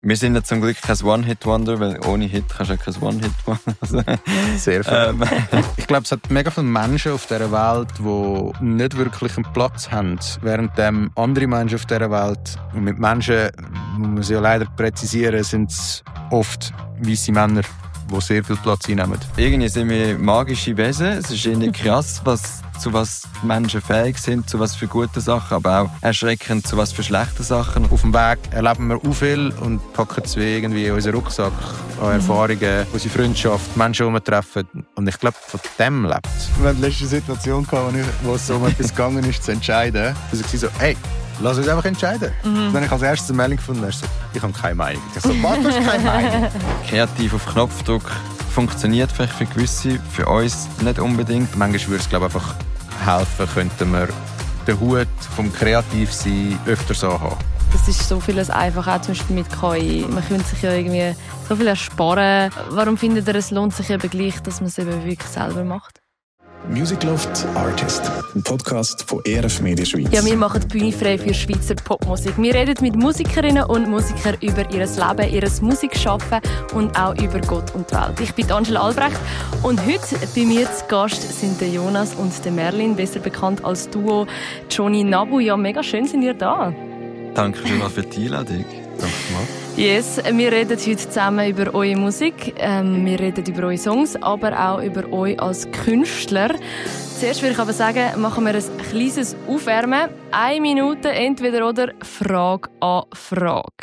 Wir sind ja zum Glück kein One-Hit-Wonder, weil ohne Hit kannst du ja kein One-Hit-Wonder. Sehr viel. Ich glaube, es hat mega viele Menschen auf dieser Welt, die nicht wirklich einen Platz haben, während andere Menschen auf dieser Welt, und mit Menschen muss man sie ja leider präzisieren, sind es oft weisse Männer, die sehr viel Platz einnehmen. Irgendwie sind wir magische Wesen. Es ist irgendwie krass, zu was die Menschen fähig sind, zu was für gute Sachen, aber auch erschreckend, zu was für schlechte Sachen. Auf dem Weg erleben wir auch viel und packen zwei irgendwie in unseren Rucksack an Erfahrungen, unsere Freundschaft, Menschen, die wir treffen. Und ich glaube, von dem lebt es. Wir hatten letzte Situation, wo es um etwas gegangen ist, zu entscheiden. Da war so, hey, lass uns einfach entscheiden. Dann habe ich als erstes eine Meldung gefunden, er so, ich habe keine Meinung. Ich so, was, du hast keine Meinung? Kreativ auf Knopfdruck funktioniert vielleicht für gewisse, für uns nicht unbedingt. Manchmal würde es, glaube ich, einfach helfen, könnten wir den Hut vom Kreativsein öfters anhaben. Das ist so vieles einfach, auch zum Beispiel mit KI. Man könnte sich ja irgendwie so viel ersparen. Warum findet ihr, es lohnt sich eben gleich, dass man es eben wirklich selber macht? Music Loft Artist, ein Podcast von ERF Media Schweiz. Ja, wir machen die Bühne frei für Schweizer Popmusik. Wir reden mit Musikerinnen und Musikern über ihr Leben, ihr Musikschaffen und auch über Gott und die Welt. Ich bin Angela Albrecht und heute bei mir zu Gast sind der Jonas und der Merlin, besser bekannt als Duo Johnny Nabu. Ja, mega schön sind ihr da. Danke vielmals für die Einladung. Danke mal. Yes, wir reden heute zusammen über eure Musik, wir reden über eure Songs, aber auch über euch als Künstler. Zuerst würde ich aber sagen, machen wir ein kleines Aufwärmen. 1 Minute, entweder oder, Frage an Frage.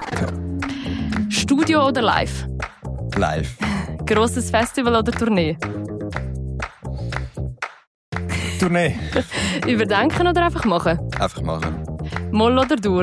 Studio oder live? Live. Grosses Festival oder Tournee? Tournee. Überdenken oder einfach machen? Einfach machen. Moll oder Dur?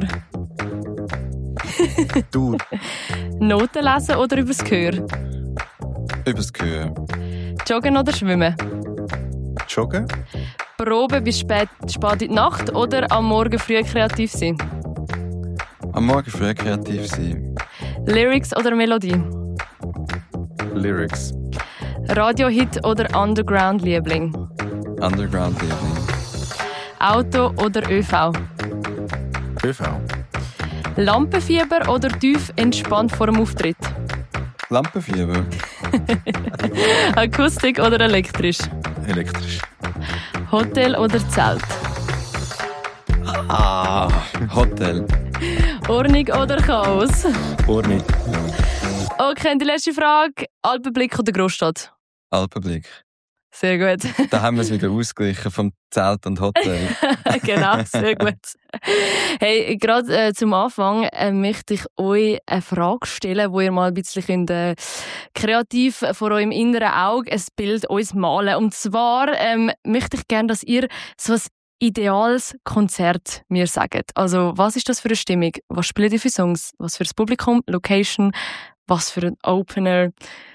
Du. Noten lesen oder übers Gehör? Übers Gehör. Joggen oder schwimmen? Joggen. Proben bis spät in die Nacht oder am Morgen früh kreativ sein? Am Morgen früh kreativ sein. Lyrics oder Melodie? Lyrics. Radiohit oder Underground-Liebling? Underground-Liebling. Auto oder ÖV? ÖV. Lampenfieber oder tief entspannt vor dem Auftritt? Lampenfieber. Akustik oder elektrisch? Elektrisch. Hotel oder Zelt? Hotel. Ordnung oder Chaos? Ordnung. Okay, die letzte Frage. Alpenblick oder Großstadt? Alpenblick. Sehr gut. Da haben wir es wieder ausgeglichen vom Zelt und Hotel. Genau, sehr gut. Hey, gerade zum Anfang möchte ich euch eine Frage stellen, wo ihr mal ein bisschen kreativ vor eurem inneren Auge ein Bild uns malen. Und zwar möchte ich gerne, dass ihr so ein ideales Konzert mir sagt. Also, was ist das für eine Stimmung? Was spielt ihr für Songs? Was für ein Publikum? Location? Was für ein Opener?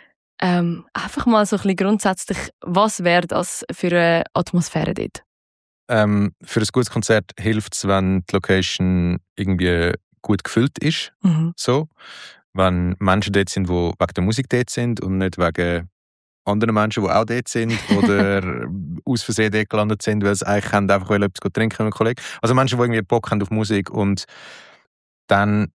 Einfach mal so ein bisschen grundsätzlich, was wäre das für eine Atmosphäre dort? Für ein gutes Konzert hilft es, wenn die Location irgendwie gut gefüllt ist. So. Wenn Menschen dort sind, die wegen der Musik dort sind und nicht wegen anderen Menschen, die auch dort sind oder aus Versehen dort gelandet sind, weil sie eigentlich einfach etwas trinken mit einem Kollegen. Also Menschen, die irgendwie Bock haben auf Musik. Und dann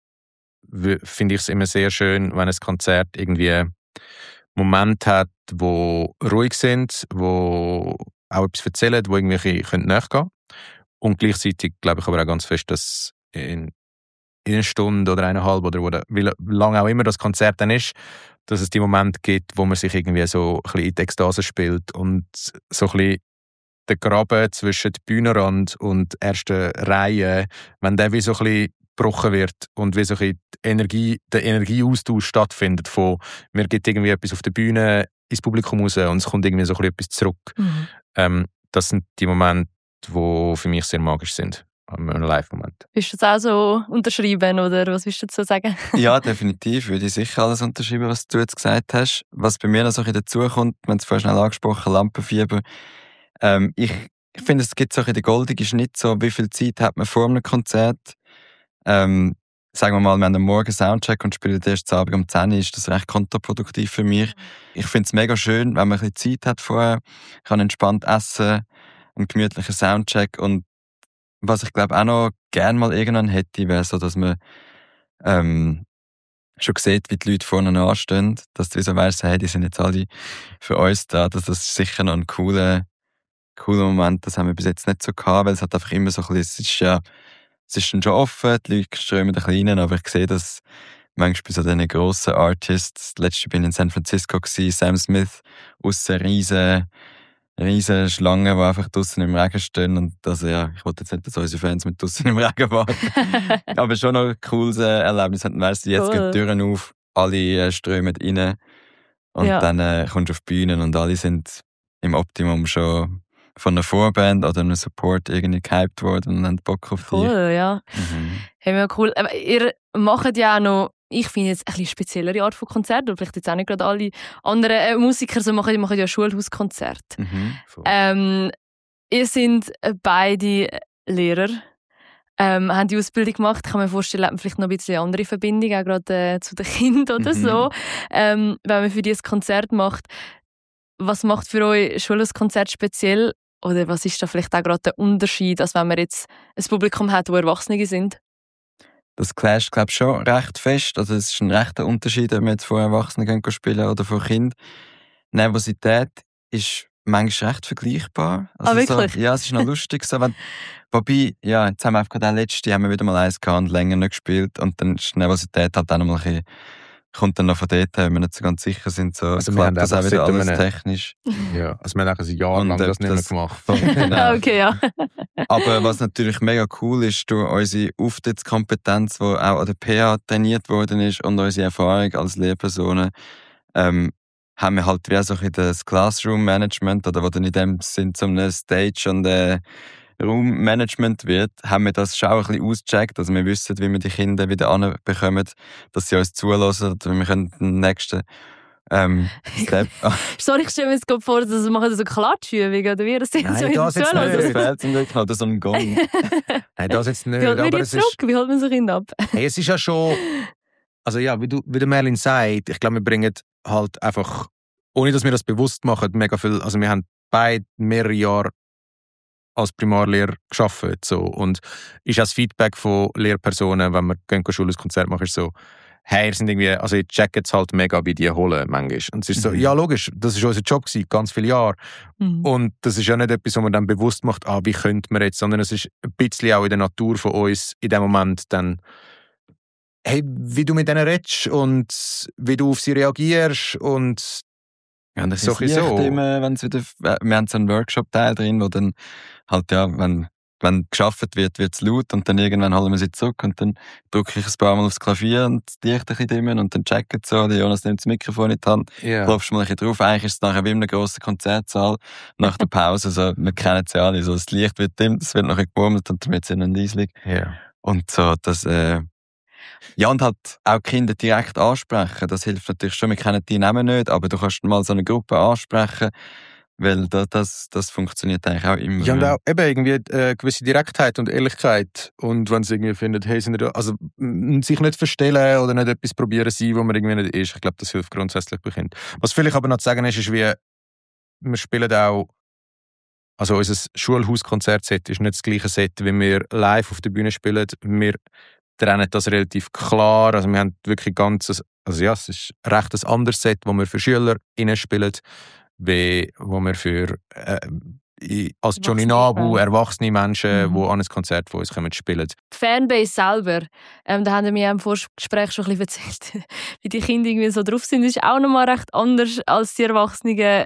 finde ich es immer sehr schön, wenn ein Konzert irgendwie Momente hat, die ruhig sind, wo auch etwas erzählen, wo irgendwie nachgehen können. Und gleichzeitig glaube ich aber auch ganz fest, dass in einer Stunde oder 1,5 oder wie lange auch immer das Konzert dann ist, dass es die Momente gibt, wo man sich irgendwie so ein bisschen in die Ekstase spielt und so ein bisschen der Graben zwischen dem Bühnenrand und der ersten Reihe, wenn der wie so ein bisschen gebrochen wird und wie so ein bisschen der Energieaustausch stattfindet von mir gibt irgendwie etwas auf der Bühne ins Publikum raus und es kommt irgendwie so ein bisschen etwas zurück. Das sind die Momente, die für mich sehr magisch sind. Ein Live-Moment. Willst du das auch so unterschreiben oder was willst du dazu sagen? Ja, definitiv. Würde ich sicher alles unterschreiben, was du jetzt gesagt hast. Was bei mir noch so ein bisschen dazukommt, wir haben es vorhin schnell angesprochen, Lampenfieber. Ich finde, es gibt so ein bisschen den goldenen Schnitt, so wie viel Zeit hat man vor einem Konzert. Sagen wir mal, wir haben am Morgen Soundcheck und spielen den ersten Abend um 10 Uhr, ist das recht kontraproduktiv für mich. Ich finde es mega schön, wenn man ein bisschen Zeit hat vorher, kann entspannt essen, einen gemütlichen Soundcheck und was ich glaube auch noch gerne mal irgendwann hätte, wäre so, dass man schon sieht, wie die Leute vorne anstehen, dass du so weißt, hey, die sind jetzt alle für uns da. Das ist sicher noch ein cooler Moment. Das haben wir bis jetzt nicht so gehabt, weil es hat einfach immer so ein bisschen, es ist dann schon offen, die Leute strömen ein bisschen rein, aber ich sehe das manchmal bei so diesen grossen Artists. Letztes Jahr bin ich in San Francisco gewesen, Sam Smith, aussen riesen Schlangen, die einfach draussen im Regen stehen. Und also, ja, ich wollte jetzt nicht, dass unsere Fans mit draussen im Regen warten. Aber schon noch ein cooles Erlebnis. Dann weißt du, jetzt gehen die Türen auf, alle strömen rein. Und dann kommst du auf die Bühne und alle sind im Optimum schon von einer Vorband oder einem Support irgendwie gehypt worden und haben Bock auf dich. Cool, ja. Hey, mega cool. Aber ihr macht ja auch noch, ich finde jetzt ein bisschen speziellere Art von Konzert, und vielleicht jetzt auch nicht gerade alle anderen Musiker so machen ja Schulhauskonzerte. Ihr seid beide Lehrer, haben die Ausbildung gemacht. Ich kann mir vorstellen, hat man vielleicht noch ein bisschen andere Verbindung, auch gerade zu den Kindern oder so. Wenn man für die ein Konzert macht, was macht für euch Schulhauskonzert speziell? Oder was ist da vielleicht auch gerade der Unterschied, als wenn man jetzt ein Publikum hat, wo Erwachsene sind? Das clasht, glaube ich, schon recht fest. Also es ist ein rechter Unterschied, ob wir jetzt vor Erwachsenen spielen oder vor Kindern. Nervosität ist manchmal recht vergleichbar. Also wirklich? So, ja, es ist noch lustig. So, wobei, ja, jetzt haben wir einfach gerade auch letztes Jahr wieder mal eins gehabt und länger nicht gespielt. Und dann ist die Nervosität halt auch noch mal ein bisschen, kommt dann noch von dort her, wenn wir nicht so ganz sicher sind. So, also klappt das auch wieder alles technisch. Ja, also wir haben auch ein Jahr lang das nicht mehr gemacht. Genau. Okay, ja. Aber was natürlich mega cool ist, durch unsere Auftrittskompetenz, die auch an der PH trainiert worden ist, und unsere Erfahrung als Lehrpersonen, haben wir halt wie so das Classroom-Management, oder was dann in dem Sinn zum Stage- und Raummanagement wird, haben wir das schon auch ein bisschen ausgecheckt. Also wir wissen, wie wir die Kinder wieder anbekommen, dass sie uns zulassen, oder wir können den nächsten Step... Sorry, ich stelle mir jetzt gerade vor, dass sie machen so Klatschübungen, oder wie? Das sind Nein, so das jetzt zulassen. nicht. Das fehlt zum Glück noch, das ist so ein Gong. Nein, das jetzt nicht. Wie holt man Aber die es zurück? Wie holt man so Kinder ab? Hey, es ist ja schon... Also ja, wie der Merlin sagt, ich glaube, wir bringen halt einfach, ohne dass wir das bewusst machen, mega viel... Also wir haben beide mehrere Jahre als Primarlehrer gearbeitet. So. Und ist auch das Feedback von Lehrpersonen, wenn wir Schule, ein Konzert machen, ist so, hey, sind irgendwie, also ich checke jetzt halt mega bei dir holen, manchmal. Und es ist so, ja logisch, das war unser Job gewesen, ganz viele Jahre. Und das ist ja nicht etwas, was man dann bewusst macht, wie könnte man jetzt, sondern es ist ein bisschen auch in der Natur von uns, in dem Moment dann, hey, wie du mit denen redest und wie du auf sie reagierst und ja, das ist so. Immer, wenn's wieder, wir haben so einen Workshop-Teil drin, wo dann halt, ja, wenn gearbeitet wird, wird es laut und dann irgendwann holen wir sie zurück und dann drücke ich ein paar Mal aufs Klavier und die Lichter ein bisschen dimmen und dann checken so, der Jonas nimmt das Mikrofon in die Hand, klopfst mal ein bisschen drauf. Eigentlich ist es nachher wie in einem grossen Konzertsaal nach der Pause, so, wir kennen es ja alle, so, das Licht wird dimmt, es wird noch ein bisschen gemurmelt und dann wird es dann leislich. Und so, das, ja, und halt auch Kinder direkt ansprechen, das hilft natürlich schon. Wir kennen die Namen nicht, aber du kannst mal so eine Gruppe ansprechen, weil das funktioniert eigentlich auch immer. Ja, und auch eben irgendwie gewisse Direktheit und Ehrlichkeit. Und wenn sie irgendwie finden, hey, sind wir also sich nicht verstellen oder nicht etwas probieren sein, wo man irgendwie nicht ist. Ich glaube, das hilft grundsätzlich bei Kindern. Was vielleicht aber noch zu sagen ist wie, wir spielen auch, also unser Schulhauskonzertset ist nicht das gleiche Set, wie wir live auf der Bühne spielen. Wir trennen das relativ klar. Also wir haben wirklich also ja, es ist recht ein anderes Set, wo wir für Schüler spielen, wie wo wir für als Johnny Nabu erwachsene Menschen, die an ein Konzert von uns kommen, spielen. Die Fanbase selber, da haben wir mir im Vorgespräch schon ein bisschen erzählt, wie die Kinder irgendwie so drauf sind, ist auch nochmal recht anders als die Erwachsenen.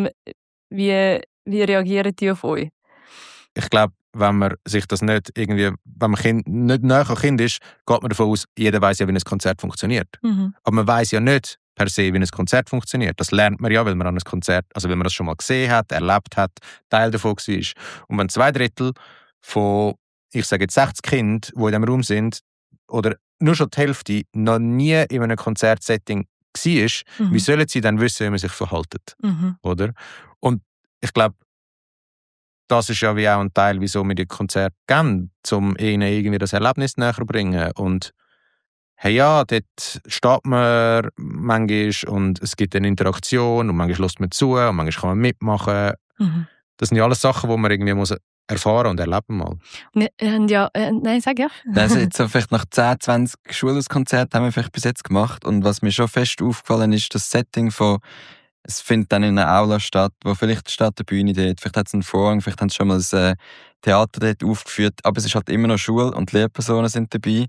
Wie reagieren die auf euch? Ich glaube, wenn man sich das nicht irgendwie, wenn man nicht näher an Kind ist, geht man davon aus, jeder weiß ja, wie ein Konzert funktioniert. Aber man weiß ja nicht per se, wie ein Konzert funktioniert. Das lernt man ja, weil man an ein Konzert, also wenn man das schon mal gesehen hat, erlebt hat, Teil davon war. Und wenn 2/3 von, ich sage jetzt 60 Kindern, die in diesem Raum sind, oder nur schon die Hälfte noch nie in einem Konzertsetting war, wie sollen sie dann wissen, wie man sich verhält? Oder? Und ich glaube, das ist ja wie auch ein Teil, wieso wir die Konzerte geben, um ihnen irgendwie das Erlebnis näher zu bringen. Und hey, ja, dort steht man manchmal und es gibt eine Interaktion und manchmal lässt man zu und manchmal kann man mitmachen. Das sind ja alles Sachen, die man irgendwie muss erfahren und erleben mal. Nein, sag ja. Also jetzt so vielleicht nach 10, 20 Schulhauskonzerten haben wir vielleicht bis jetzt gemacht. Und was mir schon fest aufgefallen ist, das Setting von, es findet dann in einer Aula statt, wo vielleicht statt der Bühne dort, vielleicht hat es einen Vorhang, vielleicht haben sie schon mal ein Theater dort aufgeführt, aber es ist halt immer noch Schule und die Lehrpersonen sind dabei.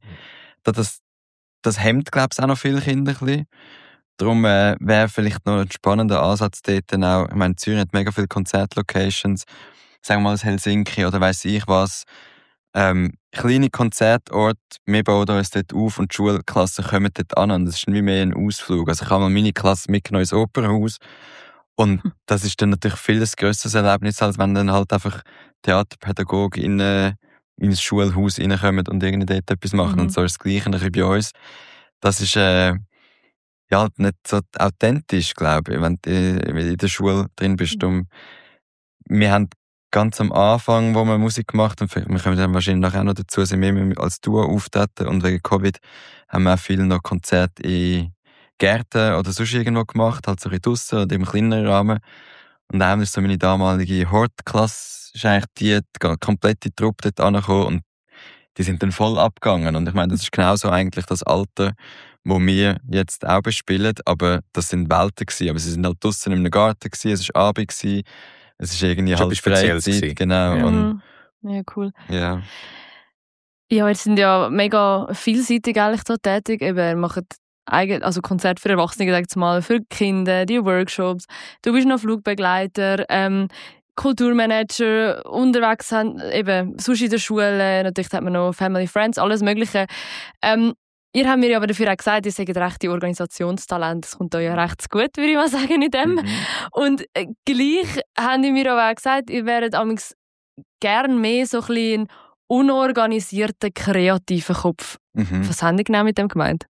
Das hemmt, glaube ich, auch noch viele Kinder ein bisschen. Darum wäre vielleicht noch ein spannender Ansatz dort dann auch, ich meine, Zürich hat mega viele Konzertlocations, sagen wir mal Helsinki oder weiss ich was, kleine Konzertorte, wir bauen uns dort auf und die Schulklassen kommen dort an und das ist wie mehr ein Ausflug. Also ich habe mal meine Klasse mitgenommen ins Opernhaus und das ist dann natürlich viel ein grösseres Erlebnis, als wenn dann halt einfach Theaterpädagogen in ein Schulhaus reinkommen und irgendwie dort etwas machen. Und so ist das Gleiche ein bisschen bei uns. Das ist halt nicht so authentisch, glaube ich, wenn du in der Schule drin bist. Wir haben ganz am Anfang, wo wir Musik gemacht haben, wir kommen dann wahrscheinlich nachher auch noch dazu, sind wir als Duo auftreten und wegen Covid haben wir auch viel noch Konzerte in Gärten oder sonst irgendwo gemacht, halt so ein bisschen draussen oder im kleineren Rahmen. Und dann ist so meine damalige Hortklasse, ist eigentlich die komplette Truppe dort angekommen und die sind dann voll abgegangen. Und ich meine, das ist genauso eigentlich das Alter, wo wir jetzt auch bespielen, aber das sind Welten gewesen. Aber sie sind halt draussen in einem Garten gewesen, es war Abend gewesen, es ist irgendwie halt Freizeit, genau. Ja. Und, ja, cool. Ja. Ja, jetzt sind ja mega vielseitig eigentlich so tätig. Eben, machen also Konzerte für Erwachsene, sag ich mal, für Kinder, die Workshops. Du bist noch Flugbegleiter, Kulturmanager, unterwegs haben, eben, sonst in der Schule, natürlich hat man noch Family Friends, alles Mögliche. Ihr habt mir ja aber dafür auch gesagt, ihr seid rechte Organisationstalent. Das kommt euch ja recht gut, würde ich mal sagen, in dem. Und gleich haben die mir aber auch gesagt, ihr wäret amigs gern mehr so ein bisschen unorganisierter, kreativer Kopf. Was haben die genau mit dem gemeint?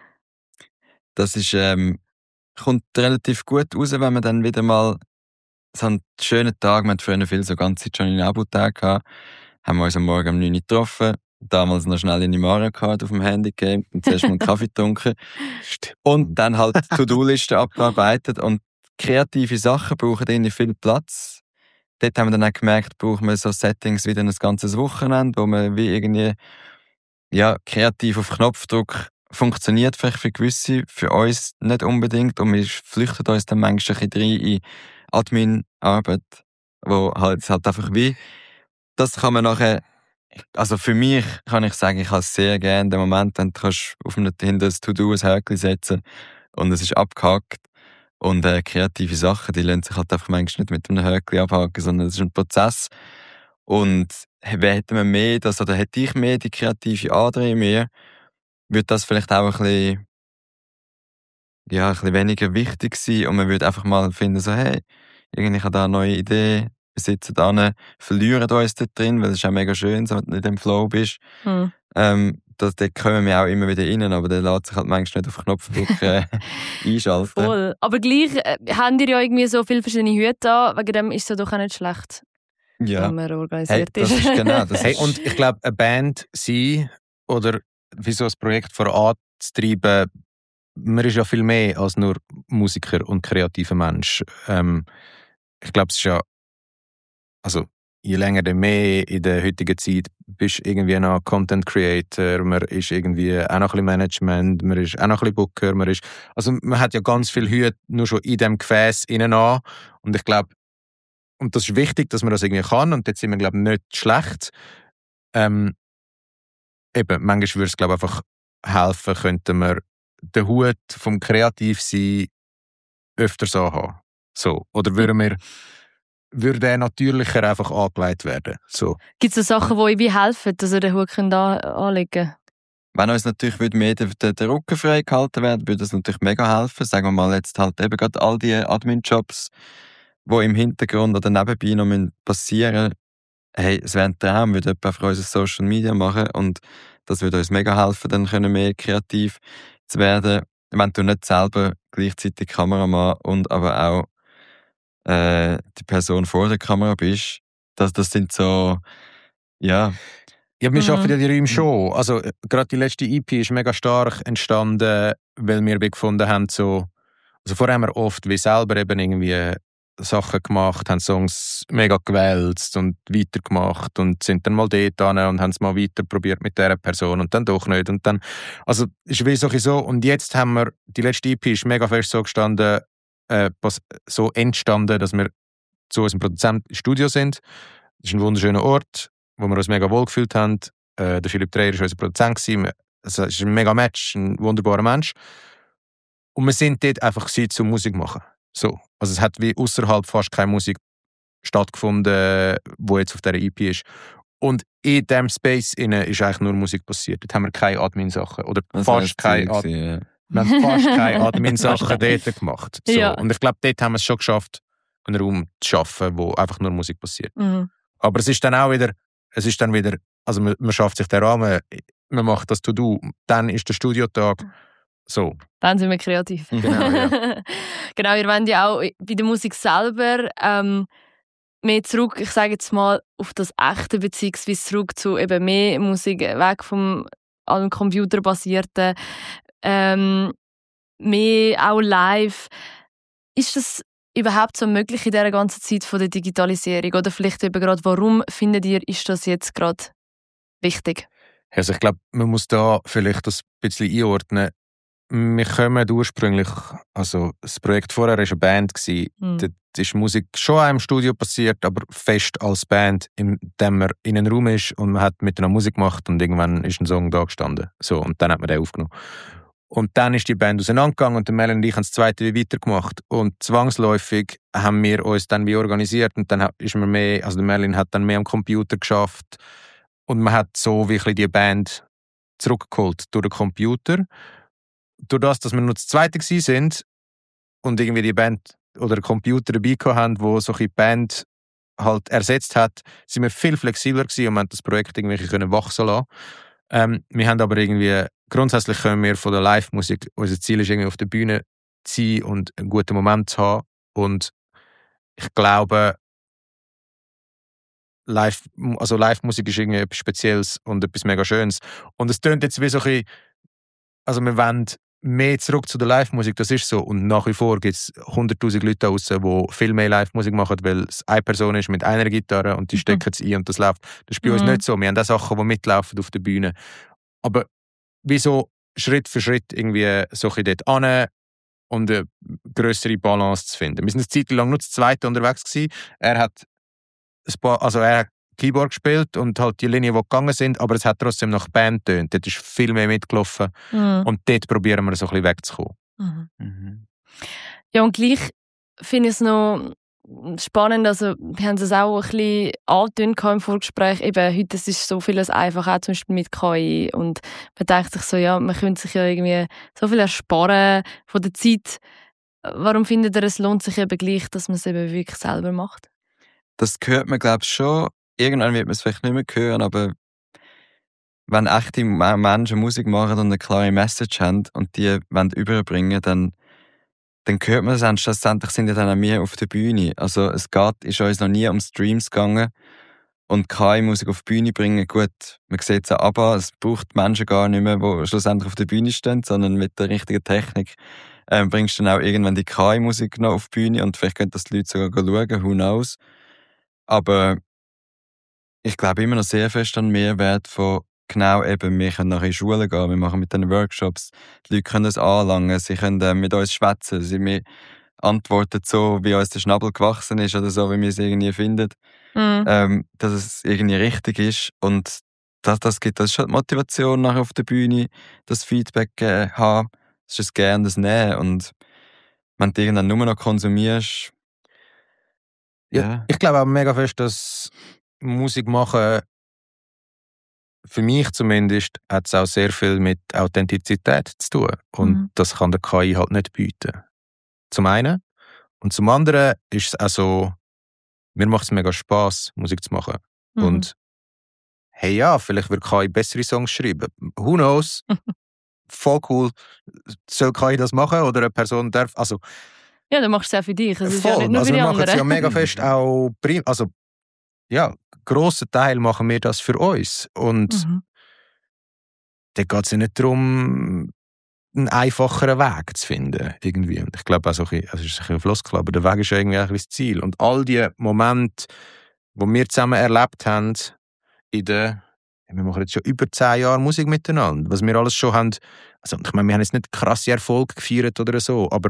Das ist, kommt relativ gut raus, wenn man dann wieder mal so einen schönen Tag, wir hatten früher viel so ganze Zeit schon in Abo-Tag gehabt, haben wir uns am Morgen um 9 Uhr getroffen, damals noch schnell in die Mario Kart auf dem Handy gegeben und zuerst mal einen Kaffee getrunken und dann halt die To-Do-Liste abgearbeitet und kreative Sachen brauchen irgendwie viel Platz. Dort haben wir dann auch gemerkt, brauchen wir so Settings wieder ein ganzes Wochenende, wo man wie irgendwie kreativ auf Knopfdruck funktioniert vielleicht für gewisse, für uns nicht unbedingt und wir flüchten uns dann manchmal ein bisschen rein in Admin-Arbeit, wo halt einfach wie, das kann man nachher, also für mich kann ich sagen, ich habe sehr gerne den Moment, wenn du kannst auf hinter das To-Do ein Häkchen setzen und es ist abgehakt und kreative Sachen, die lassen sich halt einfach manchmal nicht mit einem Häkchen abhaken, sondern es ist ein Prozess und hätte man mehr das oder hätte ich mehr die kreative Ader in mir, würde das vielleicht auch ein bisschen weniger wichtig sein und man würde einfach mal finden, so, hey, irgendwie habe da eine neue Idee, wir sitzen da, verlieren uns dort drin, weil es ist auch mega schön, so, wenn du in dem Flow bist. Dort kommen wir auch immer wieder rein, aber der lässt sich halt manchmal nicht auf Knopfdruck einschalten. Voll. Aber gleich haben die ja irgendwie so viele verschiedene Hüte an, wegen dem ist es ja doch auch nicht schlecht, wenn man organisiert ist. Das ist genau, das ist und ich glaube, eine Band sein oder wie so ein Projekt voranzutreiben, man ist ja viel mehr als nur Musiker und kreativer Mensch. Ich glaube, es ist ja, also je länger, desto mehr in der heutigen Zeit bist du irgendwie noch Content Creator, man ist irgendwie auch noch ein bisschen Management, man ist auch noch ein bisschen Booker, man hat ja ganz viel Hüte nur schon in dem Gefäß innen an und ich glaube, und das ist wichtig, dass man das irgendwie kann und jetzt sind wir, glaube ich, nicht schlecht. Eben, manchmal würde es, glaube ich, einfach helfen, könnten wir den Hut vom Kreativsein öfters anhaben. So. Oder würde der natürlicher einfach angelegt werden? So. Gibt es so Sachen, die euch helfen, dass ihr den Hut anlegen könnt? Wenn uns natürlich mehr der Rücken frei gehalten werden, würde das natürlich mega helfen. Sagen wir mal jetzt halt eben gerade all die Admin-Jobs, die im Hintergrund oder nebenbei noch passieren müssen. Hey, es wäre ein Traum, würde jemand auf unser Social Media machen und das würde uns mega helfen, dann können wir mehr kreativ zu werden, wenn du nicht selber gleichzeitig Kameramann und aber auch die Person vor der Kamera bist. Das sind so, ja. Ja, wir schaffen ja die Räume schon. Also gerade die letzte EP ist mega stark entstanden, weil wir gefunden haben, so, also vorher haben wir oft wie selber eben irgendwie Sachen gemacht, haben Songs mega gewälzt und weitergemacht und sind dann mal dort hin und haben es mal weiter probiert mit dieser Person und dann doch nicht. Und dann, also ist wie so. Und jetzt haben wir, die letzte EP ist mega fest so gestanden, so entstanden, dass wir zu unserem Produzenten im Studio sind. Das ist ein wunderschöner Ort, wo wir uns mega wohl gefühlt haben. Der Philipp Dreher war unser Produzent. Es ist ein mega Match, ein wunderbarer Mensch. Und wir sind dort einfach zum Musik machen. So. Also es hat wie außerhalb fast keine Musik stattgefunden, die jetzt auf dieser EP ist. Und in diesem Space ist eigentlich nur Musik passiert. Dort haben wir keine Admin-Sachen. Oder fast keine Admin. Wir haben fast keine Admin-Sachen dort gemacht. So. Ja. Und ich glaube, dort haben wir es schon geschafft, einen Raum zu schaffen, wo einfach nur Musik passiert. Mhm. Aber es ist dann wieder, also man schafft sich den Rahmen, man macht das To-Do, dann ist der Studiotag. So. Dann sind wir kreativ. Genau, ja. Genau, ihr wollt ja auch bei der Musik selber mehr zurück, ich sage jetzt mal, auf das Echte, beziehungsweise zurück zu eben mehr Musik, weg vom allem computerbasierten, mehr auch live. Ist das überhaupt so möglich in dieser ganzen Zeit von der Digitalisierung? Oder vielleicht eben gerade, warum findet ihr, ist das jetzt gerade wichtig? Also ich glaube, man muss da vielleicht das ein bisschen einordnen. Wir kommen ursprünglich, also das Projekt vorher war eine Band. Dort ist Musik schon auch im Studio passiert, aber fest als Band, indem man in einem Raum ist und man hat miteinander Musik gemacht und irgendwann ist ein Song da gestanden. So, und dann hat man den aufgenommen. Und dann ist die Band auseinandergegangen und Mel und ich haben das zweite weitergemacht. Und zwangsläufig haben wir uns dann wie organisiert und dann ist man mehr, also Merlin hat dann mehr am Computer geschafft und man hat so wirklich die Band zurückgeholt durch den Computer. Durch das, dass wir nur das Zweite sind und irgendwie die Band oder den Computer dabei haben, wo so eine Band halt ersetzt hat, sind wir viel flexibler gewesen und haben das Projekt irgendwie wachsen lassen. Wir haben aber irgendwie, grundsätzlich können wir von der Live-Musik, unser Ziel ist irgendwie auf der Bühne zu sein und einen guten Moment zu haben. Und ich glaube, Live-Musik ist irgendwie etwas Spezielles und etwas mega Schönes. Und es tönt jetzt wie so ein bisschen, also wir wollen mehr zurück zu der Live-Musik, das ist so. Und nach wie vor gibt es 100'000 Leute da draussen, die viel mehr Live-Musik machen, weil es eine Person ist mit einer Gitarre und die stecken es ein und das läuft. Das ist bei uns nicht so. Wir haben auch Sachen, die mitlaufen auf der Bühne. Aber wieso Schritt für Schritt irgendwie so ein dort hin und eine grössere Balance zu finden. Wir sind eine Zeit lang nur das Zweite unterwegs gewesen. Er hat Keyboard gespielt und halt die Linien, die gegangen sind, aber es hat trotzdem nach Band getönt. Dort ist viel mehr mitgelaufen und dort probieren wir so ein bisschen wegzukommen. Mhm. Ja, und gleich finde ich es noch spannend, also wir haben es auch ein bisschen angetönt im Vorgespräch, eben heute ist so vieles einfach, auch zum Beispiel mit KI und man denkt sich so, ja, man könnte sich ja irgendwie so viel ersparen von der Zeit. Warum findet ihr, es lohnt sich eben gleich, dass man es eben wirklich selber macht? Das hört man, glaube ich, schon. Irgendwann wird man es vielleicht nicht mehr hören, aber wenn echte Menschen Musik machen und eine klare Message haben und die überbringen, dann hört man es an. Schlussendlich sind ja dann auch wir auf der Bühne. Also es ist uns noch nie um Streams gegangen und keine Musik auf die Bühne bringen. Gut, man sieht es auch, aber es braucht Menschen gar nicht mehr, die schlussendlich auf der Bühne stehen, sondern mit der richtigen Technik bringst du dann auch irgendwann die KI-Musik noch auf die Bühne und vielleicht können das die Leute sogar schauen, who knows. Aber ich glaube immer noch sehr fest an den Mehrwert von genau eben, wir können nachher in Schulen gehen, wir machen mit den Workshops, die Leute können es anlangen, sie können mit uns schwätzen, sie antworten so, wie uns der Schnabel gewachsen ist oder so, wie wir es irgendwie finden, dass es irgendwie richtig ist und das ist schon die Motivation nachher auf der Bühne, das Feedback haben, das ist gerne das Nehmen und wenn du irgendwann nur noch konsumierst. Ja. Ich glaube auch mega fest, dass Musik machen, für mich zumindest, hat es auch sehr viel mit Authentizität zu tun. Und das kann der KI halt nicht bieten. Zum einen. Und zum anderen ist es auch so, mir macht es mega Spass, Musik zu machen. Und hey ja, vielleicht wird KI bessere Songs schreiben. Who knows? Voll cool. Soll KI das machen oder eine Person darf? Also, ja, dann machst du es auch für dich. Es ist ja nicht nur für die wir anderen. machen es ja mega fest auch also ja, grosser Teil machen wir das für uns. Und da geht es ja nicht darum, einen einfacheren Weg zu finden. Irgendwie. Und ich glaube, also es ist ein bisschen ein Floskel, aber der Weg ist ja irgendwie auch das Ziel. Und all die Momente, die wir zusammen erlebt haben, wir machen jetzt schon über 10 Jahre Musik miteinander, was wir alles schon haben, also ich meine, wir haben jetzt nicht krasse Erfolge gefeiert oder so, aber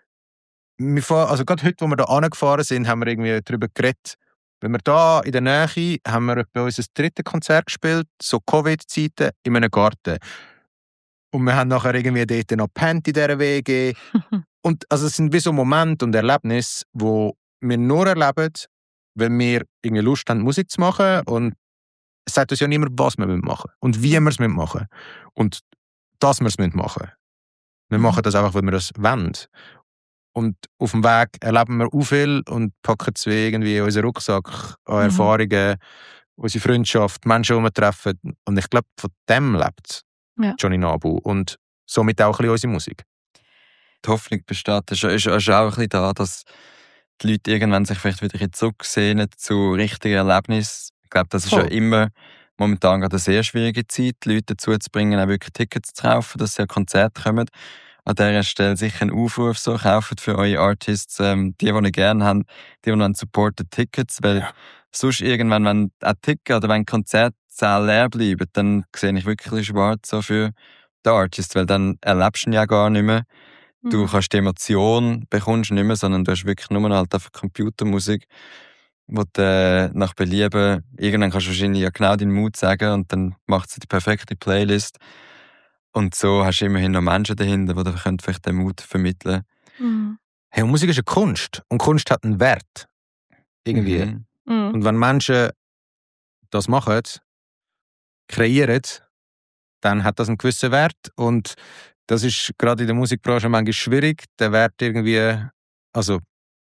also gerade heute, wo wir da angefahren sind, haben wir irgendwie darüber geredet, wenn wir da in der Nähe, haben wir bei uns das 3. Konzert gespielt, so Covid-Zeiten, in einem Garten. Und wir haben nachher irgendwie dort noch gepennt in dieser WG. Und also es sind wie so Momente und Erlebnisse, die wir nur erleben, wenn wir irgendwie Lust haben, Musik zu machen. Und es sagt uns ja niemand, was wir machen müssen und wie wir es machen müssen. Und dass wir es machen müssen. Wir machen das einfach, weil wir das wollen. Und auf dem Weg erleben wir auch viel und packen irgendwie unseren Rucksack an Erfahrungen, unsere Freundschaft, Menschen, die wir treffen. Und ich glaube, von dem lebt Johnny Nabu und somit auch ein bisschen unsere Musik. Die Hoffnung besteht, ist auch ein bisschen da, dass die Leute irgendwann sich vielleicht wieder zurücksehen zu richtigen Erlebnissen. Ich glaube, das ist ja immer momentan gerade eine sehr schwierige Zeit, die Leute dazu zu bringen, auch wirklich Tickets zu kaufen, dass sie an Konzerte kommen. An dieser Stelle sicher einen Aufruf, so, kauft für eure Artists, die ihr gerne habt, die dann supporten Tickets, weil sonst irgendwann, wenn ein Ticket oder wenn Konzertsäle leer bleiben, dann sehe ich wirklich schwarz so für den Artist, weil dann erlebst du ihn ja gar nicht mehr. Du kannst die Emotion bekommst nicht mehr, sondern du hast wirklich nur halt einfach Computermusik, wo du nach Belieben, irgendwann kannst du wahrscheinlich ja genau deinen Mut sagen und dann macht sie die perfekte Playlist. Und so hast du immerhin noch Menschen dahinter, die vielleicht den Mut vermitteln können. Hey, und Musik ist eine Kunst. Und Kunst hat einen Wert. Irgendwie. Und wenn Menschen das machen, kreieren, dann hat das einen gewissen Wert. Und das ist gerade in der Musikbranche manchmal schwierig, den Wert irgendwie, also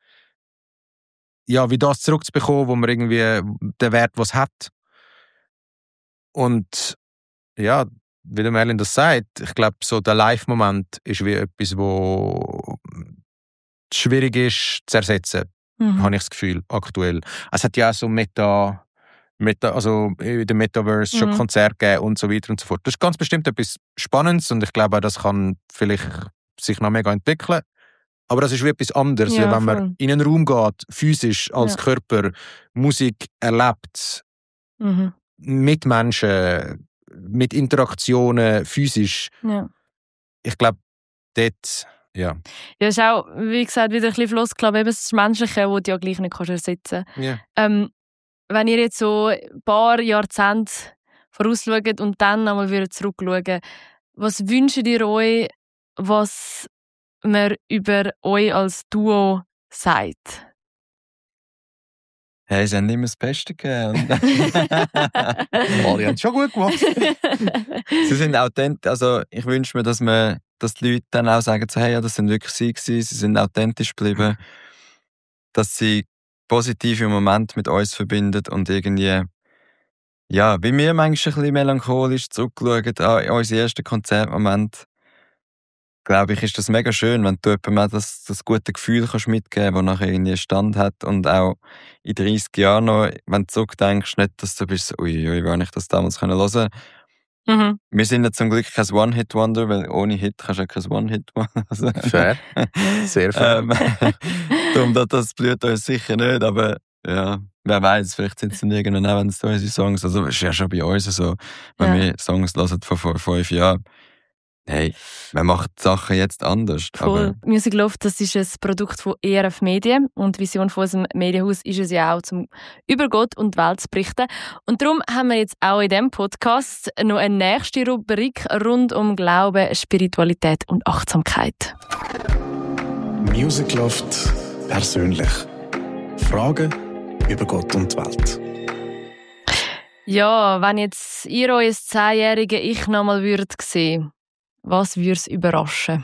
ja, wie das zurückzubekommen, wo man irgendwie den Wert, was hat. Und ja, wie der Merlin das sagt, ich glaube, so der Live-Moment ist wie etwas, wo schwierig ist zu ersetzen, habe ich das Gefühl, aktuell. Es hat ja auch so also in der Metaverse schon Konzerte gegeben und so weiter und so fort. Das ist ganz bestimmt etwas Spannendes und ich glaube, das kann vielleicht sich noch mega entwickeln. Aber das ist wie etwas anderes, ja, wenn man in einen Raum geht, physisch als Körper, Musik erlebt, mit Menschen, mit Interaktionen, physisch. Ja. Ich glaube, dort, ja. Ja, ist auch, wie gesagt, wieder ein bisschen Floskel, eben das Menschliche, das du ja gleich nicht ersetzen kannst. Yeah. Wenn ihr jetzt so ein paar Jahrzehnte vorausschaut und dann einmal wieder zurückschaut, was wünscht ihr euch, was man über euch als Duo sagt? Hey, sie haben immer das Beste gegeben. Alle haben es schon gut gemacht. Sie sind authentisch. Also ich wünsche mir, dass die Leute dann auch sagen, so, hey, ja, das sind wirklich sie gewesen, sie sind authentisch geblieben. Dass sie positive Momente mit uns verbinden und irgendwie, ja, wie wir manchmal ein bisschen melancholisch zurückschauen an unseren ersten Konzertmoment, glaube ich, ist das mega schön, wenn du jemandem das gute Gefühl kannst mitgeben kannst, das nachher irgendwie Stand hat und auch in 30 Jahren noch, wenn du zurückdenkst, nicht, dass du bist, uiui, wie ich das damals hören können. Wir sind ja zum Glück kein One-Hit-Wonder, weil ohne Hit kannst du ja kein One-Hit-Wonder. Fair. Sehr fair. Darum, das blüht uns sicher nicht, aber ja, wer weiß, vielleicht sind es dann irgendwann auch, wenn es unsere Songs, also es ist ja schon bei uns so, wenn wir Songs hören von vor 5 Jahren, hey, man macht die Sachen jetzt anders. Voll. Music Love, das ist ein Produkt von ERF Medien und die Vision von unserem Medienhaus ist es ja auch, über Gott und die Welt zu berichten. Und darum haben wir jetzt auch in diesem Podcast noch eine nächste Rubrik rund um Glauben, Spiritualität und Achtsamkeit. Music Loft persönlich. Fragen über Gott und die Welt. Ja, wenn jetzt ihr euer 10-jährige Ich noch mal sehen würdet, was würde es überraschen?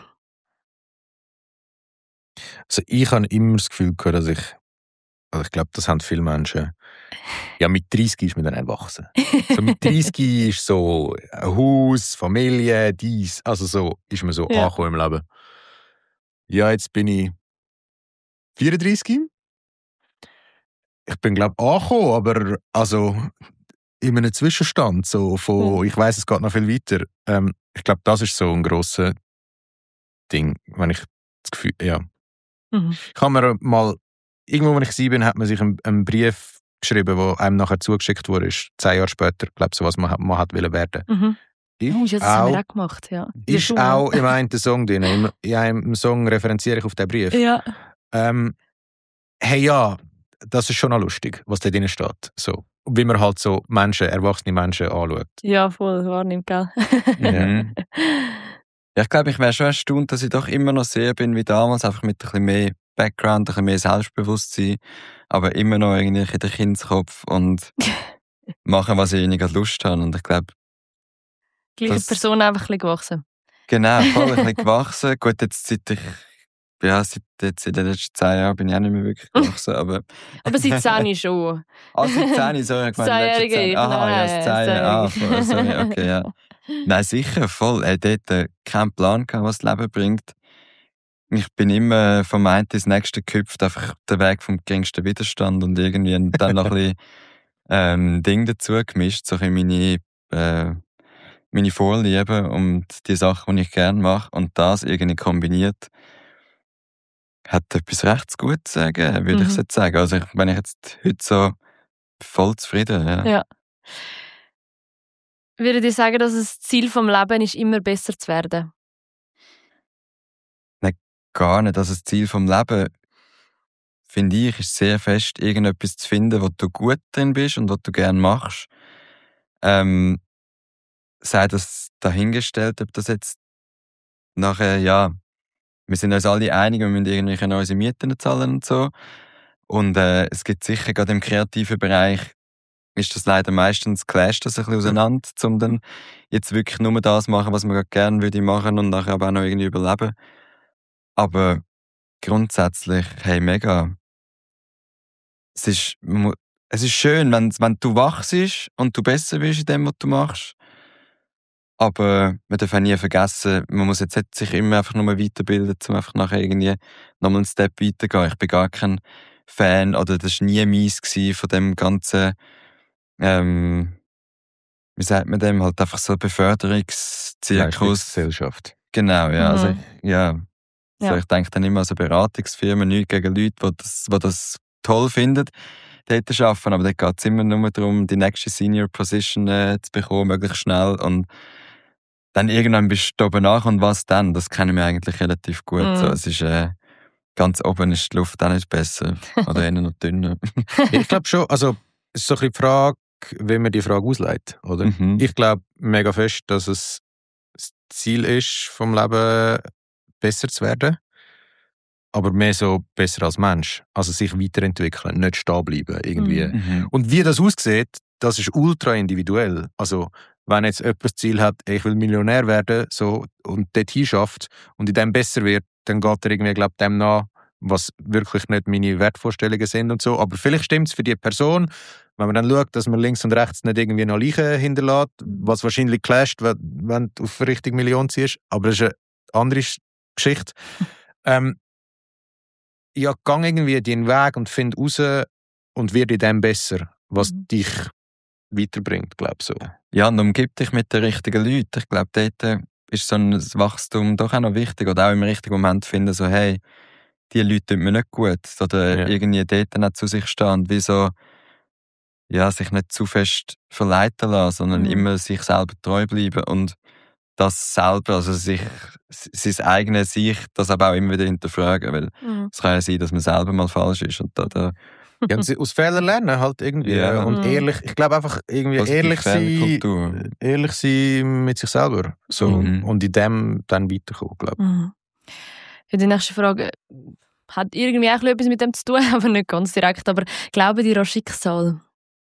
Also ich habe immer das Gefühl gehabt, dass ich glaube, das haben viele Menschen. Ja, mit 30 ist man dann erwachsen. So mit 30 ist so ein Haus, Familie, dies. Also so ist man so angekommen im Leben. Ja, jetzt bin ich 34. Ich bin, glaube ich, angekommen, aber also in einem Zwischenstand. So von, ich weiss, es geht noch viel weiter. Ich glaube, das ist so ein grosser Ding, wenn ich das Gefühl, ja. Ich habe mir mal, irgendwo, wo ich war, hat man sich einen Brief geschrieben, der einem nachher zugeschickt wurde, 10 Jahre später, glaube ich, so was man hat wollen werden. Das haben wir auch gemacht, ja. Ist auch in einem Song drin. In einem Song referenziere ich auf den Brief. Ja. Hey, ja, das ist schon auch lustig, was da drin steht. So. Wie man halt so erwachsene Menschen anschaut. Ja, voll wahrnimmt, gell? Ja, ich glaube, ich wäre schon erstaunt, dass ich doch immer noch sehr bin wie damals, einfach mit ein bisschen mehr Background, ein bisschen mehr Selbstbewusstsein, aber immer noch irgendwie in den Kindskopf und machen, was ich irgendwie Lust habe. Und ich glaube, gleiche Person einfach ein bisschen gewachsen. Genau, voll ein bisschen gewachsen. Gut, jetzt seit in den letzten 10 Jahren bin ich auch nicht mehr wirklich gewachsen, aber seit 10 schon. Seit 10, sorry, ich meine, 10-Jährige. Aha, ja, 10 sorry, okay, ja. Nein, sicher, voll. Dort keinen Plan gehabt, was das Leben bringt. Ich bin immer vom einen ins nächste gehüpft, einfach der Weg vom geringsten Widerstand und irgendwie dann noch ein bisschen Ding dazu gemischt, so ein bisschen meine Vorlieben und die Sachen, die ich gerne mache und das irgendwie kombiniert, hat etwas recht gut zu sagen, würde ich jetzt sagen. Also wenn ich jetzt heute so voll zufrieden, ja. Würde ich sagen, dass das Ziel vom Leben ist, immer besser zu werden? Nein, gar nicht. Also das Ziel vom Leben, finde ich, ist sehr fest, irgendetwas zu finden, wo du gut drin bist und was du gerne machst. Sei das dahingestellt, ob das jetzt nachher, ja, wir sind uns alle einig, wir müssen irgendwie unsere Mieten zahlen und so. Und es gibt sicher, gerade im kreativen Bereich, ist das leider meistens clasht das ein bisschen auseinander, um dann jetzt wirklich nur das machen, was man gerade gerne würde machen und nachher aber auch noch irgendwie überleben. Aber grundsätzlich, hey, mega. Es ist schön, wenn du wachst und du besser wirst in dem, was du machst. Aber man darf auch nie vergessen, man muss jetzt sich immer einfach nur weiterbilden, um einfach nachher irgendwie nochmal einen Step weitergehen. Ich bin gar kein Fan, oder das war nie meins von dem ganzen, wie sagt man dem, halt einfach so Beförderungszirkus. Gesellschaft. Genau, ja. Also ich denke dann immer an so Beratungsfirmen, nicht gegen Leute, die das toll finden, dort arbeiten, aber dort geht es immer nur darum, die nächste Senior Position zu bekommen, möglichst schnell, und dann irgendwann bist du oben nach, und was dann? Das kennen wir eigentlich relativ gut. So, es ist, ganz oben ist die Luft auch nicht besser. Oder eher noch dünner. Ich glaube schon, also es ist so ein bisschen die Frage, wie man die Frage ausleitet, oder? Ich glaube mega fest, dass es das Ziel ist, vom Leben besser zu werden. Aber mehr so besser als Mensch. Also sich weiterentwickeln, nicht stehen bleiben irgendwie. Und wie das aussieht, das ist ultra individuell. Also wenn jetzt jemand das Ziel hat, ich will Millionär werden, so, und dorthin schafft und in dem besser wird, dann geht er irgendwie, glaube ich, dem nach, was wirklich nicht meine Wertvorstellungen sind und so. Aber vielleicht stimmt es für die Person, wenn man dann schaut, dass man links und rechts nicht irgendwie noch Leichen hinterlässt, was wahrscheinlich clasht, wenn du auf Richtung Million ziehst. Aber das ist eine andere Geschichte. Ja, gang irgendwie deinen Weg und find raus und wird in dem besser, was dich weiterbringt, glaube ich so. Ja, und umgib dich mit den richtigen Leuten. Ich glaube, dort ist so ein Wachstum doch auch noch wichtig. Oder auch im richtigen Moment finden, so, hey, die Leute tun mir nicht gut. Oder irgendwie dort nicht zu sich stehen und wie so, ja, sich nicht zu fest verleiten lassen, sondern immer sich selber treu bleiben und das selber, also sein eigenes Sich, das aber auch immer wieder hinterfragen, weil es kann ja sein, dass man selber mal falsch ist und da ja, und aus Fehlern lernen halt irgendwie und ehrlich, ich glaube einfach irgendwie ehrlich sein mit sich selber so und in dem dann weiterkommen, glaube ich. Für die nächste Frage hat irgendwie auch etwas mit dem zu tun, aber nicht ganz direkt, aber glauben die an Schicksal?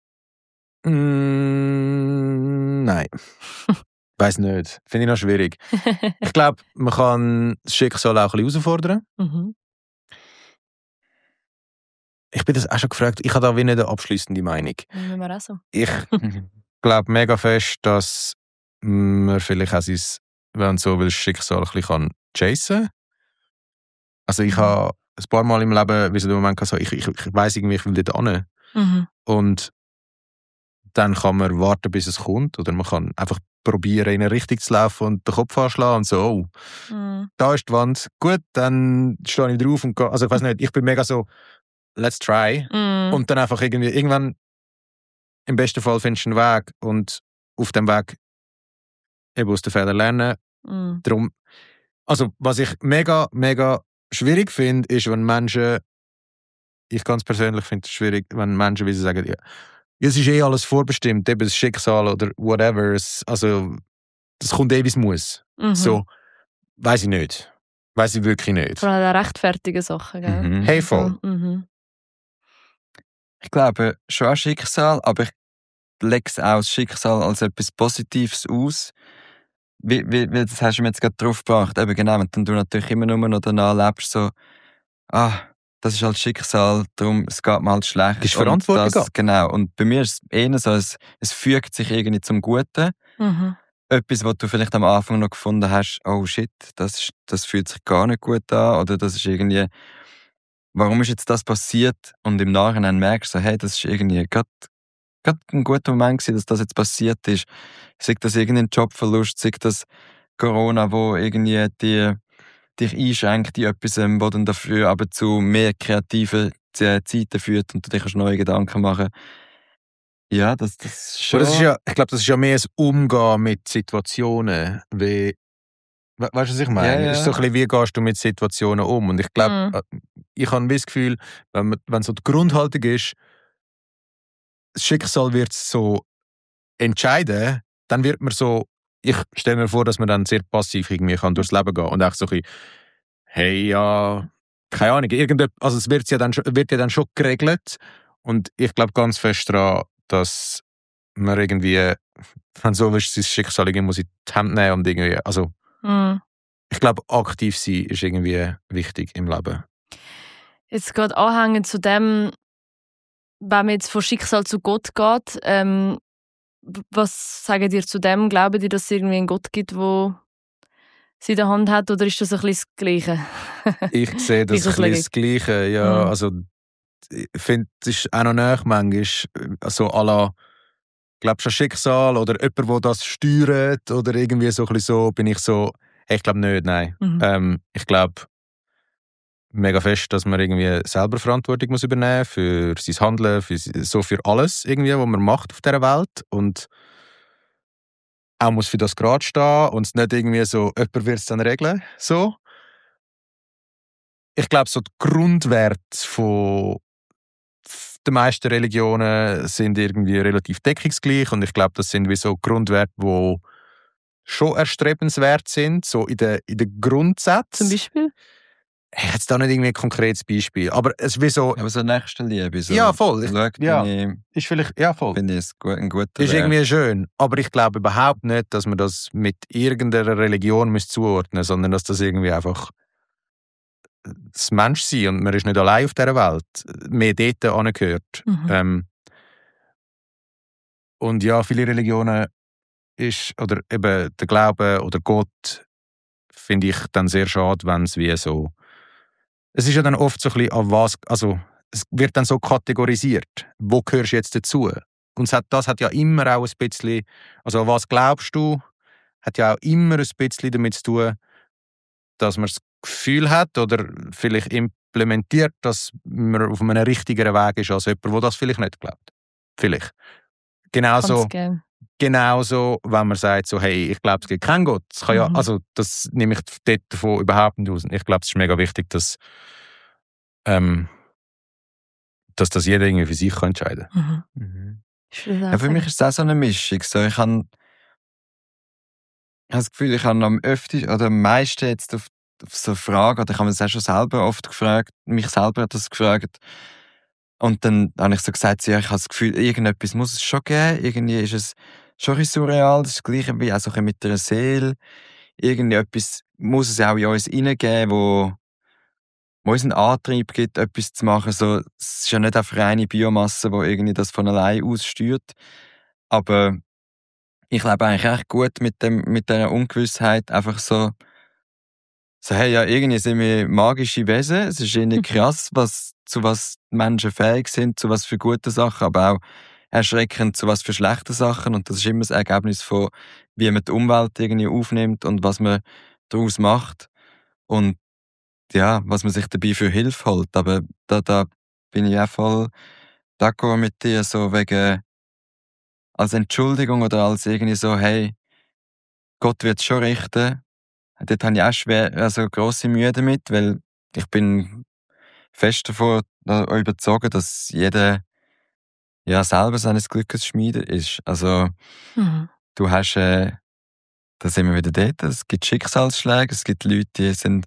Nein. Weiß nicht. Finde ich noch schwierig. Ich glaube, man kann das Schicksal auch ein bisschen herausfordern. Ich bin das auch schon gefragt. Ich habe da wie nicht eine abschliessende Meinung. Wir auch so. Ich glaube mega fest, dass man vielleicht auch sein, wenn man so will, Schicksal ein bisschen chasen kann. Also ich habe ein paar Mal im Leben, wie so der Moment so, ich weiss irgendwie, ich will dort hin. Und dann kann man warten, bis es kommt. Oder man kann einfach probieren, in eine Richtung zu laufen und den Kopf anschlagen und so, da ist die Wand, gut, dann stehe ich drauf und gehe. Also ich weiß nicht, ich bin mega so, let's try. Und dann einfach irgendwann, im besten Fall findest du einen Weg und auf dem Weg eben aus den Fehlern lernen. Darum, also was ich mega, mega schwierig finde, ist, wenn Menschen, ich ganz persönlich finde es schwierig, wenn Menschen wie sie sagen, ja, es ist alles vorbestimmt, eben das Schicksal oder whatever, also das kommt wie es muss. So, weiss ich nicht. Weiss ich wirklich nicht. Vor allem rechtfertige Sachen, gell? Hey, voll. Ich glaube schon an Schicksal, aber ich lege es auch das Schicksal als etwas Positives aus. Wie das hast du mir jetzt gerade drauf gebracht. Eben genau, und dann du natürlich immer nur noch danach lebst, so, das ist halt Schicksal, darum, es geht mir halt schlecht. Das ist Verantwortung. Genau. Und bei mir ist es eher so, es fügt sich irgendwie zum Guten. Etwas, was du vielleicht am Anfang noch gefunden hast, oh shit, das fühlt sich gar nicht gut an, oder das ist irgendwie, warum ist jetzt das passiert? Und im Nachhinein merkst du so, hey, das ist irgendwie gerade ein guter Moment gewesen, dass das jetzt passiert ist. Sei das irgendein Jobverlust, sei das Corona, wo irgendwie dich einschränkt in etwas, wo dann dafür aber zu mehr kreativen Zeiten führt und du dich neue Gedanken machen. Ja, das schon. Das ist ja, ich glaube, das ist ja mehr ein Umgehen mit Situationen, wie, weißt du, was ich meine? Ja. Es ist so ein bisschen, wie gehst du mit Situationen um? Und ich glaube, ich habe das Gefühl, wenn so die Grundhaltung ist, das Schicksal wird so entscheiden, dann wird man so, ich stelle mir vor, dass man dann sehr passiv irgendwie durchs Leben gehen und auch so ein bisschen, hey, ja, keine Ahnung, also es wird ja dann schon geregelt und ich glaube ganz fest daran, dass man irgendwie, wenn so ist, sein Schicksal irgendwie muss in die Hand nehmen und irgendwie, also ich glaube, aktiv sein ist irgendwie wichtig im Leben. Jetzt gerade anhängend zu dem, wenn man jetzt von Schicksal zu Gott geht, was sagen dir zu dem? Glauben dir, dass es irgendwie einen Gott gibt, der sie in der Hand hat, oder ist das ein bisschen das Gleiche? Ich sehe das ein bisschen das Gleiche, ja. Also ich finde, es ist auch noch näher manchmal so à la, glaubst du an Schicksal oder jemand, der das steuert oder irgendwie so ein bisschen so, bin ich so, ich glaube nicht, nein. Ich glaube mega fest, dass man irgendwie selber Verantwortung muss übernehmen für sein Handeln, für alles irgendwie, was man macht auf dieser Welt und auch muss für das gerade stehen und es nicht irgendwie so, jemand wird es dann regeln, so. Ich glaube, so die Grundwerte von den meisten Religionen sind irgendwie relativ deckungsgleich und ich glaube, das sind wie so Grundwerte, die schon erstrebenswert sind, so in den Grundsätzen. Zum Beispiel? Ich habe jetzt da nicht irgendwie ein konkretes Beispiel, aber es ist wie so... Aber so Nächstenliebe. So, ja, voll. Ist vielleicht, ja, voll. Finde ich ein guter Ist Wert. irgendwie schön, aber ich glaube überhaupt nicht, dass man das mit irgendeiner Religion zuordnen muss, sondern dass das irgendwie einfach das Menschsein und man ist nicht allein auf dieser Welt, mehr dort angehört. Und ja, viele Religionen oder eben der Glaube oder Gott finde ich dann sehr schade, wenn es wie so... Es ist ja dann oft so ein bisschen an was... Also es wird dann so kategorisiert. Wo gehörst du jetzt dazu? Und das hat ja immer auch ein bisschen... Also an was glaubst du? Hat ja auch immer ein bisschen damit zu tun, dass man das Gefühl hat oder vielleicht implementiert, dass man auf einem richtigeren Weg ist als jemand, der das vielleicht nicht glaubt. Vielleicht. Genauso, wenn man sagt, so, hey, ich glaube, es gibt keinen Gott. Das kann ja, also das nehme ich dort davon überhaupt nicht aus. Ich glaube, es ist mega wichtig, dass das jeder irgendwie für sich entscheiden kann. Ja, für mich ist das auch so eine Mischung. So, ich habe das Gefühl, ich habe am öftesten oder am meisten jetzt auf so Fragen, oder ich habe mir das auch schon selber oft gefragt, mich selber hat das gefragt. Und dann habe ich so gesagt, ja, ich habe das Gefühl, irgendetwas muss es schon geben. Irgendwie ist es schon ein bisschen surreal. Das ist das Gleiche wie auch so ein mit der Seele. Irgendetwas muss es auch in uns hineingeben, wo uns einen Antrieb gibt, etwas zu machen. So, es ist ja nicht einfach reine Biomasse, die irgendwie das von allein aus steuert. Aber ich lebe eigentlich echt gut mit dieser Ungewissheit. Einfach so, hey, ja, irgendwie sind wir magische Wesen. Es ist irgendwie krass, zu was die Menschen fähig sind, zu was für gute Sachen. Aber auch erschreckend, zu was für schlechten Sachen. Und das ist immer das Ergebnis von, wie man die Umwelt irgendwie aufnimmt und was man daraus macht. Und ja, was man sich dabei für Hilfe holt. Aber da bin ich auch voll d'accord mit dir, so wegen als Entschuldigung oder als irgendwie so, hey, Gott wird es schon richten. Dort habe ich auch grosse Mühe damit, weil ich bin fest davon überzeugt, dass jeder ja selber seines Glückes Schmiede ist. Also du hast, da sind wir wieder dort, es gibt Schicksalsschläge, es gibt Leute, die sind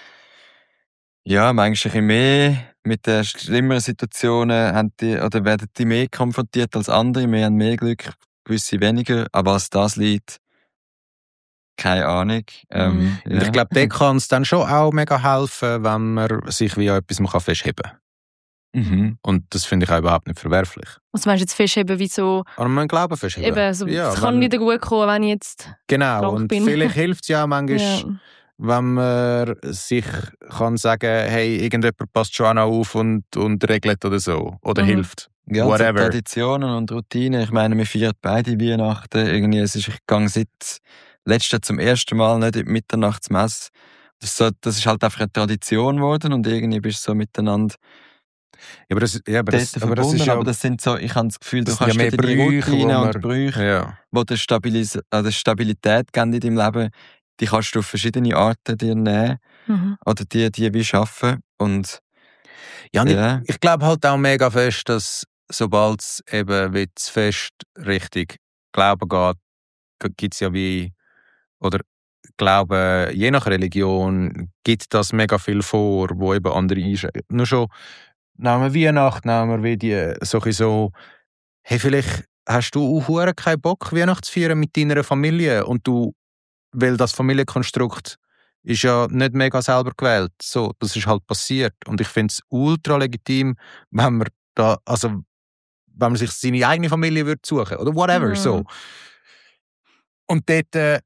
ja manchmal ein bisschen mehr mit den schlimmeren Situationen oder werden die mehr konfrontiert als andere, wir haben mehr Glück, gewisse weniger, aber als das liegt, keine Ahnung. Und ich glaube, dort kann es dann schon auch mega helfen, wenn man sich wie an etwas festheben kann. Und das finde ich auch überhaupt nicht verwerflich. Was meinst du jetzt festheben, wie so? An meinem Glauben festheben. Eben, also, ja, es kann wieder gut kommen, wenn ich jetzt und bin. Vielleicht hilft es ja auch manchmal, wenn man sich kann sagen, hey, irgendjemand passt schon auch auf und regelt oder so. Oder hilft. Ja, whatever. So Traditionen und Routinen. Ich meine, wir feiern beide Weihnachten. Irgendwie, ich gehe seit letztes zum ersten Mal nicht in die Mitternachtsmesse. Das ist halt einfach eine Tradition geworden und irgendwie bist du so miteinander aber das ist ja, aber das sind so, ich habe das Gefühl, du kannst wieder die Routine und Brüche, die dir Stabilität geben in deinem Leben, die kannst du auf verschiedene Arten dir nehmen oder die wie schaffen. Und ich glaube halt auch mega fest, dass sobald es eben wie zu fest Richtung Glauben geht, gibt es ja wie, oder Glauben, je nach Religion, gibt das mega viel vor, wo eben andere einschränken. Nur schon nehmen wir Weihnachten, nehmen wir wie so, hey, vielleicht hast du auch keinen Bock, Weihnachten zu feiern mit deiner Familie und weil das Familienkonstrukt ist ja nicht mega selber gewählt. So, das ist halt passiert. Und ich finde es ultra legitim, wenn man sich seine eigene Familie würde suchen oder whatever. So. Und dort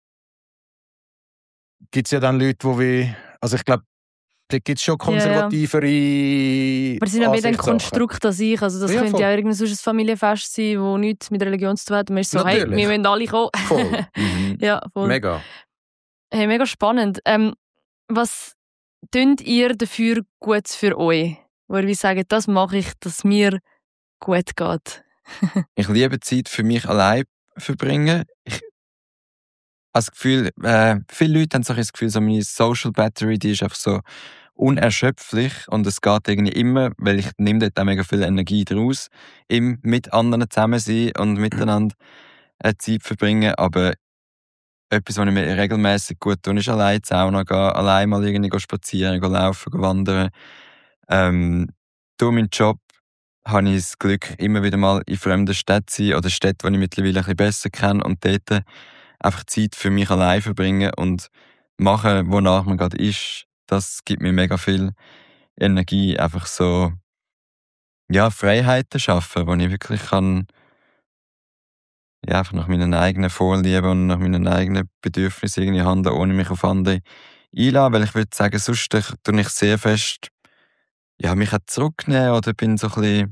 gibt es ja dann Leute, also ich glaube, da gibt es schon konservativere Aber es sind ja wieder ein Konstrukt an sich. Also das könnte ja irgendein sonst ein Familienfest sein, das nichts mit Religion zu tun hat. Man ist so, hey, wir müssen alle kommen. Voll. Ja, voll. Mega. Hey, mega spannend. Was tut ihr dafür Gutes für euch? Wo ihr sagt, das mache ich, dass mir gut geht. Ich liebe Zeit für mich allein verbringen. Ich habe das Gefühl, viele Leute haben so das Gefühl, so meine Social Battery, die ist einfach so unerschöpflich und es geht irgendwie immer, weil ich nehme dort auch mega viel Energie daraus, im mit anderen zusammen sein und miteinander Zeit verbringen, aber etwas, was ich mir regelmäßig gut tue, ist allein in die Sauna gehen, allein mal irgendwie spazieren, laufen, wandern. Durch meinen Job habe ich das Glück, immer wieder mal in fremden Städten zu sein oder Städten, die ich mittlerweile ein bisschen besser kenne und dort einfach Zeit für mich allein verbringen und machen, wonach man gerade ist. Das gibt mir mega viel Energie, einfach so Freiheiten schaffen, wo ich wirklich kann einfach nach meinen eigenen Vorlieben und nach meinen eigenen Bedürfnissen irgendwie handeln, ohne mich auf andere einlassen. Weil ich würde sagen, sonst tue ich sehr fest mich auch zurücknehmen oder bin so ein bisschen,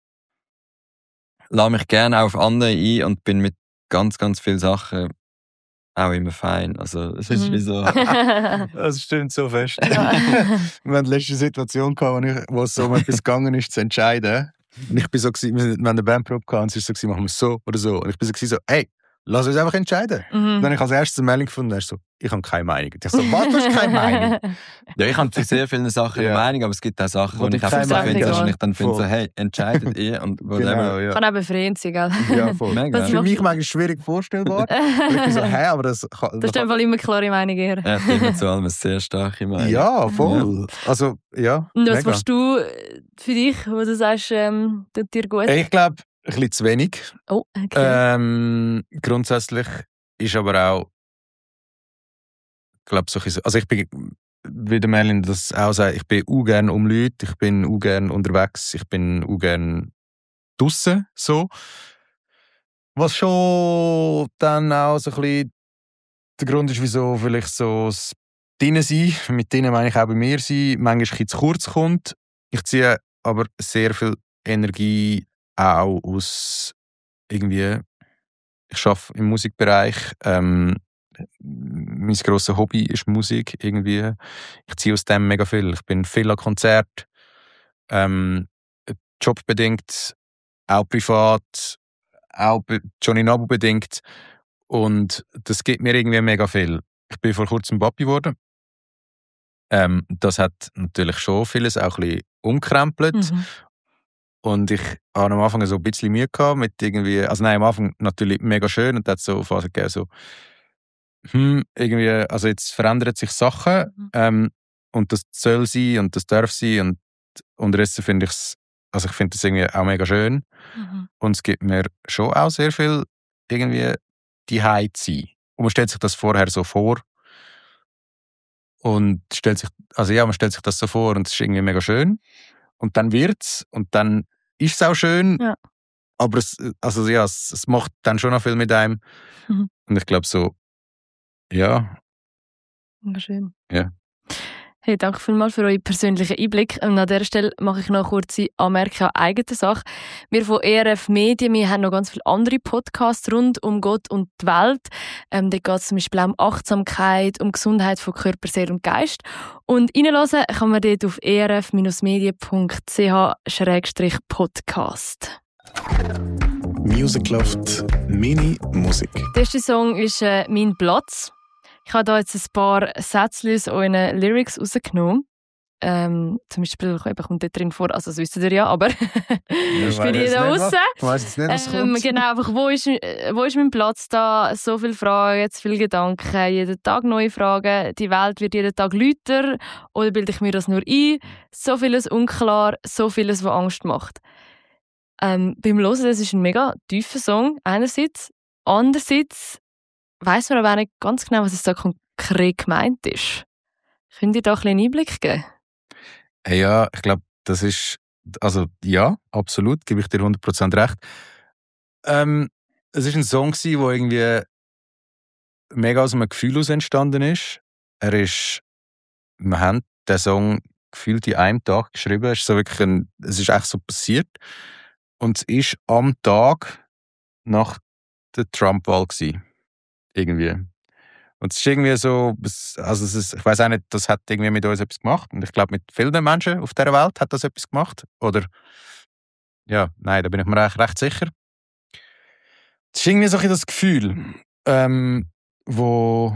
lasse mich gerne auch auf andere ein und bin mit ganz, ganz vielen Sachen auch immer fein. Also, es ist wie so. Das stimmt so fest. Wir hatten die letzte Situation gehabt, wo es so um etwas gegangen ist, zu entscheiden. Und ich bin so, wir haben eine Bandprobe gehabt und es war so, machen wir es so oder so. Und ich bin so, hey, lass uns einfach entscheiden. Dann habe ich als erstes eine Meldung gefunden, er so, ich habe keine Meinung. Ich so, was, du hast keine Meinung? Ja, ich habe zu sehr vielen Sachen eine Meinung, aber es gibt auch Sachen, wo ich einfach so finde, und ich dann finde so, hey, entscheidet ihr und whatever. Genau, kann auch befreiend sein, gell? Ja, voll. Das ist für mich manchmal schwierig vorstellbar. Ich bin so, aber das kann... Das ist einfach immer eine klare Meinung eher. Ja, immer zu allem eine sehr starke Meinung. Ja, voll. Ja. Also, ja. Und was machst du für dich, wo du sagst, tut dir gut? Ich glaube, ein bisschen zu wenig. Oh, okay. Grundsätzlich ist aber auch, glaube so, also ich bin, wie der Merlin das auch sagt, ich bin auch gerne um Leute, ich bin auch gerne unterwegs, ich bin auch gerne draussen, so. Was schon dann auch so ein bisschen der Grund ist, wieso vielleicht so das drinnen sein, mit denen meine ich auch bei mir sein, manchmal ein bisschen zu kurz kommt. Ich ziehe aber sehr viel Energie auch aus irgendwie, ich arbeite im Musikbereich, mein grosses Hobby ist Musik irgendwie. Ich ziehe aus dem mega viel. Ich bin viel an Konzerten, jobbedingt, auch privat, auch Johnny Nabu bedingt. Und das gibt mir irgendwie mega viel. Ich bin vor kurzem Papi geworden. Das hat natürlich schon vieles auch ein bisschen umkrempelt. Und ich hatte am Anfang so ein bisschen Mühe gehabt mit irgendwie, also nein, am Anfang natürlich mega schön und dann hat es so Phasen gegeben, so, irgendwie, also jetzt verändern sich Sachen, und das soll sein und das darf sein und unterdessen finde ich es, also ich finde das irgendwie auch mega schön. Und es gibt mir schon auch sehr viel irgendwie die Heit zu sein. Und man stellt sich das vorher so vor und man stellt sich das so vor und es ist irgendwie mega schön. Und dann wird's und dann ist es auch schön, aber es macht dann schon noch viel mit einem. Und ich glaube so, ja. Schön. Ja. Hey, danke vielmals für euren persönlichen Einblick. Und an dieser Stelle mache ich noch eine kurze Anmerkung an eigener Sache. Wir von ERF Medien, wir haben noch ganz viele andere Podcasts rund um Gott und die Welt. Da geht es zum Beispiel auch um Achtsamkeit, um Gesundheit von Körper, Seele und Geist. Und reinhören kann man dort auf erf-medien.ch/podcast. Musicloft Mini-Musik. Der erste Song ist «Mein Platz». Ich habe hier jetzt ein paar Sätze aus euren Lyrics rausgenommen. Zum Beispiel kommt dort drin vor, also das wisst ihr ja, aber für die da draussen. Ich weiss jetzt nicht, was kommt. Genau, einfach, wo ist mein Platz da? So viele Fragen, zu viele Gedanken, jeden Tag neue Fragen. Die Welt wird jeden Tag lauter oder bilde ich mir das nur ein? So vieles unklar, so vieles, was Angst macht. Beim Hören, das ist ein mega tiefer Song, einerseits. Andererseits weiss man aber auch nicht ganz genau, was es da konkret gemeint ist. Könnt ihr da ein bisschen Einblick geben? Ja, ich glaube, das ist, also ja, absolut, gebe ich dir 100% recht. Es war ein Song, der irgendwie mega aus einem Gefühl heraus entstanden ist. Wir haben den Song gefühlt in einem Tag geschrieben. Es ist echt so passiert. Und es ist am Tag nach der Trump-Wahl gewesen. Irgendwie. Und es ist irgendwie so, ich weiss auch nicht, das hat irgendwie mit uns etwas gemacht. Und ich glaube, mit vielen Menschen auf dieser Welt hat das etwas gemacht. Oder, ja, nein, da bin ich mir eigentlich recht sicher. Es ist irgendwie so ein das Gefühl, wo,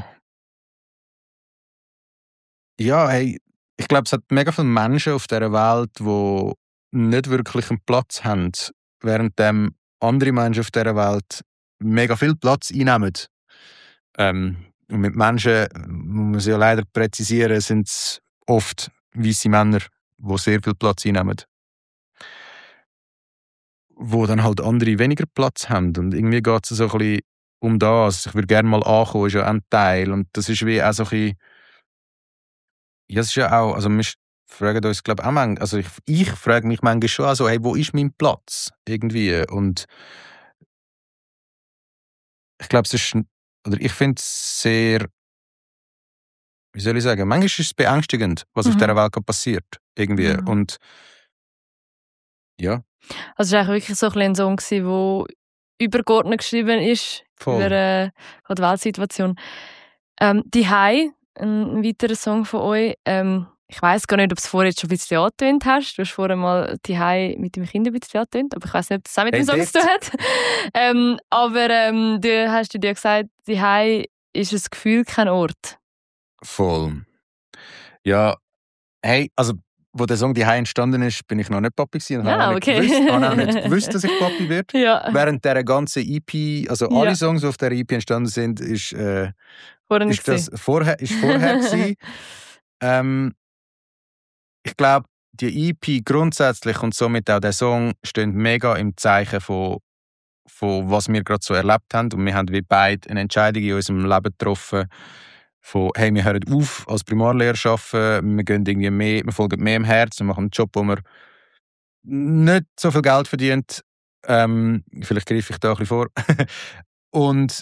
ja, hey, ich glaube, es hat mega viele Menschen auf dieser Welt, die nicht wirklich einen Platz haben, während andere Menschen auf dieser Welt mega viel Platz einnehmen. Und mit Menschen, muss man ja leider präzisieren, sind es oft weisse Männer, die sehr viel Platz einnehmen. Wo dann halt andere weniger Platz haben. Und irgendwie geht es so ein bisschen um das. Ich würde gerne mal ankommen, ist ja ein Teil. Und das ist wie auch so ein bisschen, ja, es ist ja auch, also wir fragen uns, glaube ich, auch manchmal, also ich frage mich manchmal schon auch so, hey, wo ist mein Platz? Irgendwie. Und ich glaube, ich finde es sehr, wie soll ich sagen, manchmal ist es beängstigend, was auf dieser Welt passiert. Irgendwie. Und ja. Also es war eigentlich wirklich so ein Song, der übergeordnet geschrieben ist. Voll. Über die Weltsituation. «Die Hai», ein weiterer Song von euch. Ich weiss gar nicht, ob du es vorher jetzt schon ein bisschen angetönt hast. Du hast vorher mal «Die Hai» mit dem Kind ein bisschen angetönt, aber ich weiss nicht, ob das auch mit dem Song zu tun hat. Du hast dir gesagt, «Die Hai» ist ein Gefühl, kein Ort. Voll. Ja, hey, also wo der Song «Die Hai» entstanden ist, bin ich noch nicht Papi gewesen. Ja, okay. Ich habe auch nicht gewusst, dass ich Papi werde. Ja. Während dieser ganzen EP, also alle Songs, die auf dieser EP entstanden sind, ist das vorher gewesen. Ich glaube, die EP grundsätzlich und somit auch der Song stehen mega im Zeichen von was wir gerade so erlebt haben. Und wir haben wie beide eine Entscheidung in unserem Leben getroffen, von hey, wir hören auf als Primarlehrer zu arbeiten, wir gehen irgendwie mehr, wir folgen mehr im Herz, wir machen einen Job, wo wir nicht so viel Geld verdient. Vielleicht greife ich da ein bisschen vor. Und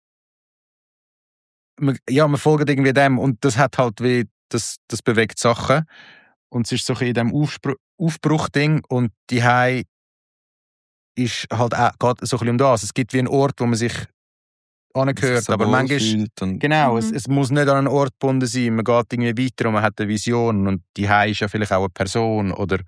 wir folgen irgendwie dem und das hat halt wie, das bewegt Sachen. Und es ist so in diesem Aufbruchding und die Hai ist halt auch, geht so ein bisschen um das. Es gibt wie einen Ort, wo man sich angehört, so aber manchmal genau, es muss nicht an einen Ort gebunden sein. Man geht irgendwie weiter und man hat eine Vision und die Hause ist ja vielleicht auch eine Person oder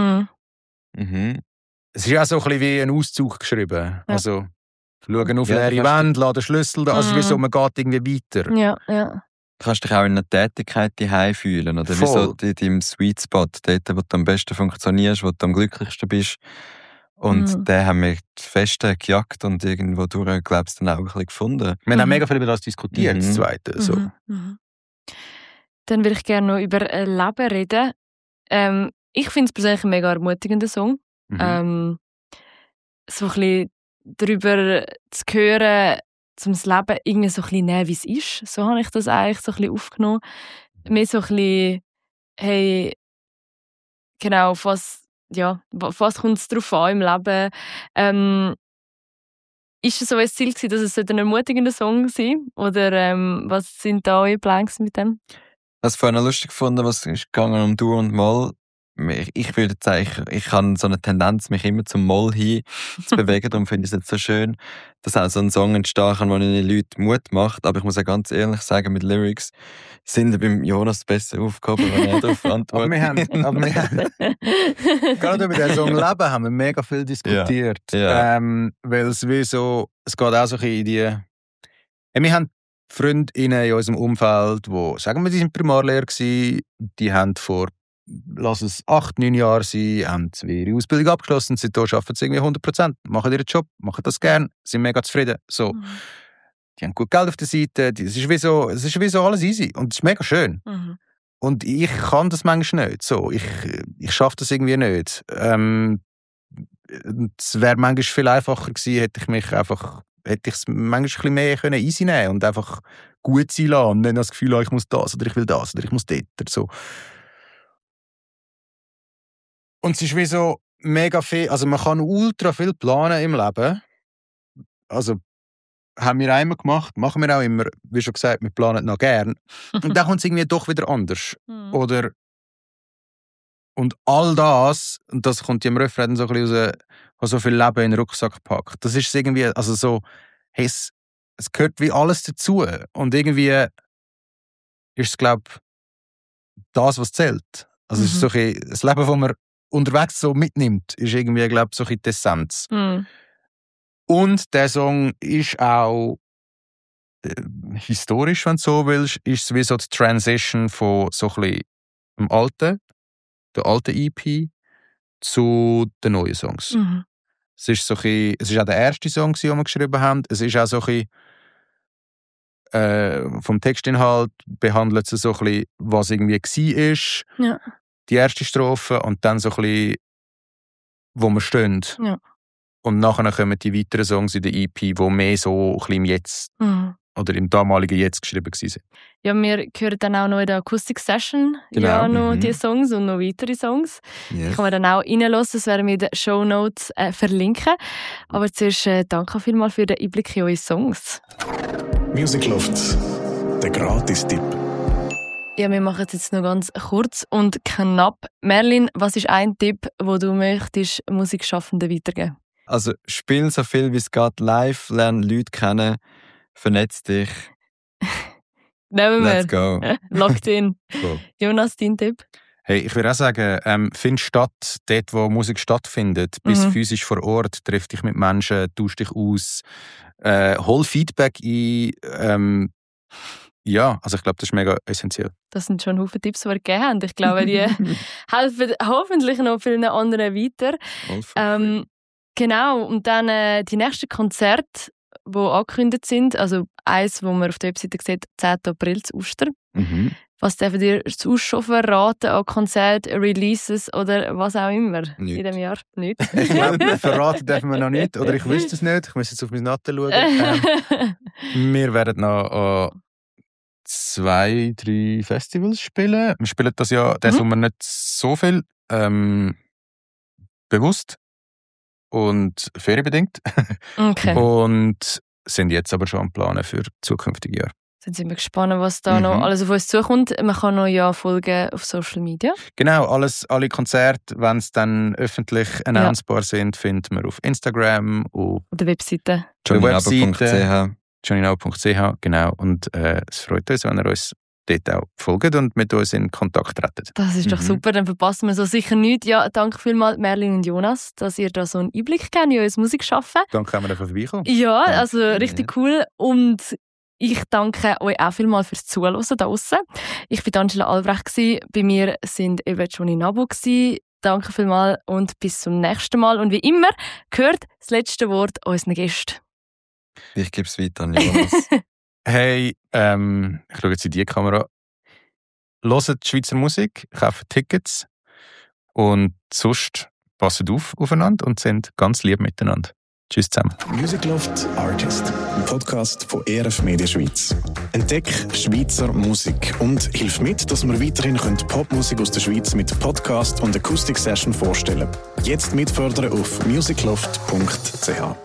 es ist ja so ein bisschen wie ein Auszug geschrieben. Ja. Also schauen auf leere Wände, laden Schlüssel da. Also wie so, man geht irgendwie weiter. Ja, ja. Du kannst dich auch in einer Tätigkeit daheim fühlen oder wie so in deinem Sweet Spot, dort, wo du am besten funktionierst, wo du am glücklichsten bist. Und den haben wir fest gejagt und irgendwo durch, glaubst du, dann auch ein bisschen gefunden. Wir haben mega viel über das diskutiert, das Zweite. So. Dann würde ich gerne noch über Leben reden. Ich finde es persönlich einen mega ermutigenden Song. So ein bisschen darüber zu hören, zum das Leben irgendwie so ein bisschen nehmen, wie es ist. So habe ich das eigentlich so ein bisschen aufgenommen. Mehr so ein bisschen, hey, genau, auf was kommt es drauf an im Leben? Ist es so ein Ziel gewesen, dass es ein ermutigender Song sein sollte? Oder was sind da eure Pläne mit dem? Ich habe es vorhin lustig gefunden, was ist gegangen um Dur und Moll. Ich würde sagen, ich habe so eine Tendenz, mich immer zum Moll hin zu bewegen. Darum finde ich es jetzt so schön, dass auch so ein Song entstehen kann, der den Leuten Mut macht. Aber ich muss auch ganz ehrlich sagen, mit Lyrics sind beim Jonas besser aufgehoben, wenn er darauf antwortet. aber wir haben gerade über den Song «Leben» haben wir mega viel diskutiert. Ja. Weil es wie so, es geht auch so ein bisschen in die... Wir haben Freundinnen in unserem Umfeld, die, sagen wir, die sind Primarlehrer gewesen, die haben vor, lass es 8, 9 Jahre sein, haben ihre Ausbildung abgeschlossen, seitdem arbeiten sie irgendwie 100%, machen ihren Job, machen das gern, sind mega zufrieden. So. Die haben gut Geld auf der Seite, es ist wie so alles easy und es ist mega schön. Und ich kann das manchmal nicht. So. Ich schaffe das irgendwie nicht. Es wäre manchmal viel einfacher gewesen, hätte ich es manchmal ein bisschen mehr easy nehmen und einfach gut sein lassen und nicht das Gefühl, ich muss das oder ich will das oder ich muss dort. So. Und es ist wie so mega viel, also man kann ultra viel planen im Leben. Also haben wir einmal gemacht, machen wir auch immer, wie schon gesagt, wir planen noch gern. Und dann kommt es irgendwie doch wieder anders. Oder und all das, und das kommt ja im Refrain so ein bisschen raus, was so viel Leben in den Rucksack packt. Das ist irgendwie, also so, hey, es gehört wie alles dazu. Und irgendwie ist es, glaube ich, das, was zählt. Also es ist so ein, das Leben, das man unterwegs so mitnimmt, ist irgendwie, glaube ich, so ein die Essenz. Und der Song ist auch historisch, wenn du so willst, ist es wie so die Transition von so ein bisschen dem alten, der alten EP zu den neuen Songs. Es ist so ein, es ist auch der erste Song, den wir geschrieben haben. Es ist auch so ein vom Textinhalt behandelt es so ein bisschen, was irgendwie war. Ja. Die erste Strophe und dann so ein bisschen, wo wir stehen. Ja. Und nachher kommen die weiteren Songs in der EP, die mehr so ein bisschen im Jetzt oder im damaligen Jetzt geschrieben waren. Ja, wir hören dann auch noch in der Akustik-Session noch die Songs und noch weitere Songs. Yes. Die kann man dann auch reinhören, das werden wir in den Shownotes verlinken. Aber zuerst danke vielmals für den Einblick in eure Songs. Music Loft, der Gratis-Tipp. Ja, wir machen es jetzt noch ganz kurz und knapp. Merlin, was ist ein Tipp, den du möchtest Musikschaffenden weitergeben? Also spiel so viel wie es geht live, lerne Leute kennen, vernetz dich. Nehmen wir. Let's go. Locked in. Cool. Jonas, dein Tipp? Hey, ich würde auch sagen, find statt, dort wo Musik stattfindet, bist physisch vor Ort, triff dich mit Menschen, tausch dich aus, hol Feedback ein. Ja, also ich glaube, das ist mega essentiell. Das sind schon Haufen Tipps, die wir gegeben haben. Ich glaube, die helfen hoffentlich noch vielen anderen weiter. Genau, und dann die nächsten Konzerte, die angekündigt sind, also eins, wo man auf der Webseite sieht, 10. April zu Uster. Was dürfen dir schon verraten an Konzerten, Releases oder was auch immer in diesem Jahr? Nicht. Ich glaube, verraten dürfen wir noch nicht, oder ich wüsste es nicht. Ich muss jetzt auf meine Natte schauen. Wir werden noch an 2, 3 Festivals spielen. Wir spielen das Jahr diesen Sommer nicht so viel bewusst und ferienbedingt. Okay. Und sind jetzt aber schon am Planen für zukünftige Jahre. Dann sind wir gespannt, was da noch alles auf uns zukommt. Man kann noch folgen auf Social Media. Genau, alle Konzerte, wenn es dann öffentlich announcebar sind, finden wir auf Instagram, auf der Webseite. johnnynaber.ch, genau. Und es freut uns, wenn ihr uns dort auch folgt und mit uns in Kontakt tretet. Das ist doch super, dann verpassen wir so sicher nichts. Ja, danke vielmals Merlin und Jonas, dass ihr da so einen Einblick gebt in euer Musikschaffen. Danke, dass wir einfach vorbeikommen. Ja, also richtig cool. Und ich danke euch auch vielmals fürs Zuhören da draussen. Ich war Angela Albrecht. Bei mir sind eben Johnny Nabo. Danke vielmals und bis zum nächsten Mal. Und wie immer gehört das letzte Wort unseren Gästen. Ich gebe es weiter an Jonas. Hey, ich schaue jetzt in die Kamera. Hört die Schweizer Musik, kauft Tickets und sonst passt aufeinander und sind ganz lieb miteinander. Tschüss zusammen. Music Loft Artist, ein Podcast von ERF Media Schweiz. Entdeck Schweizer Musik und hilf mit, dass wir weiterhin Popmusik aus der Schweiz mit Podcast und Akustik-Session vorstellen. Jetzt mitfördern auf musicloft.ch.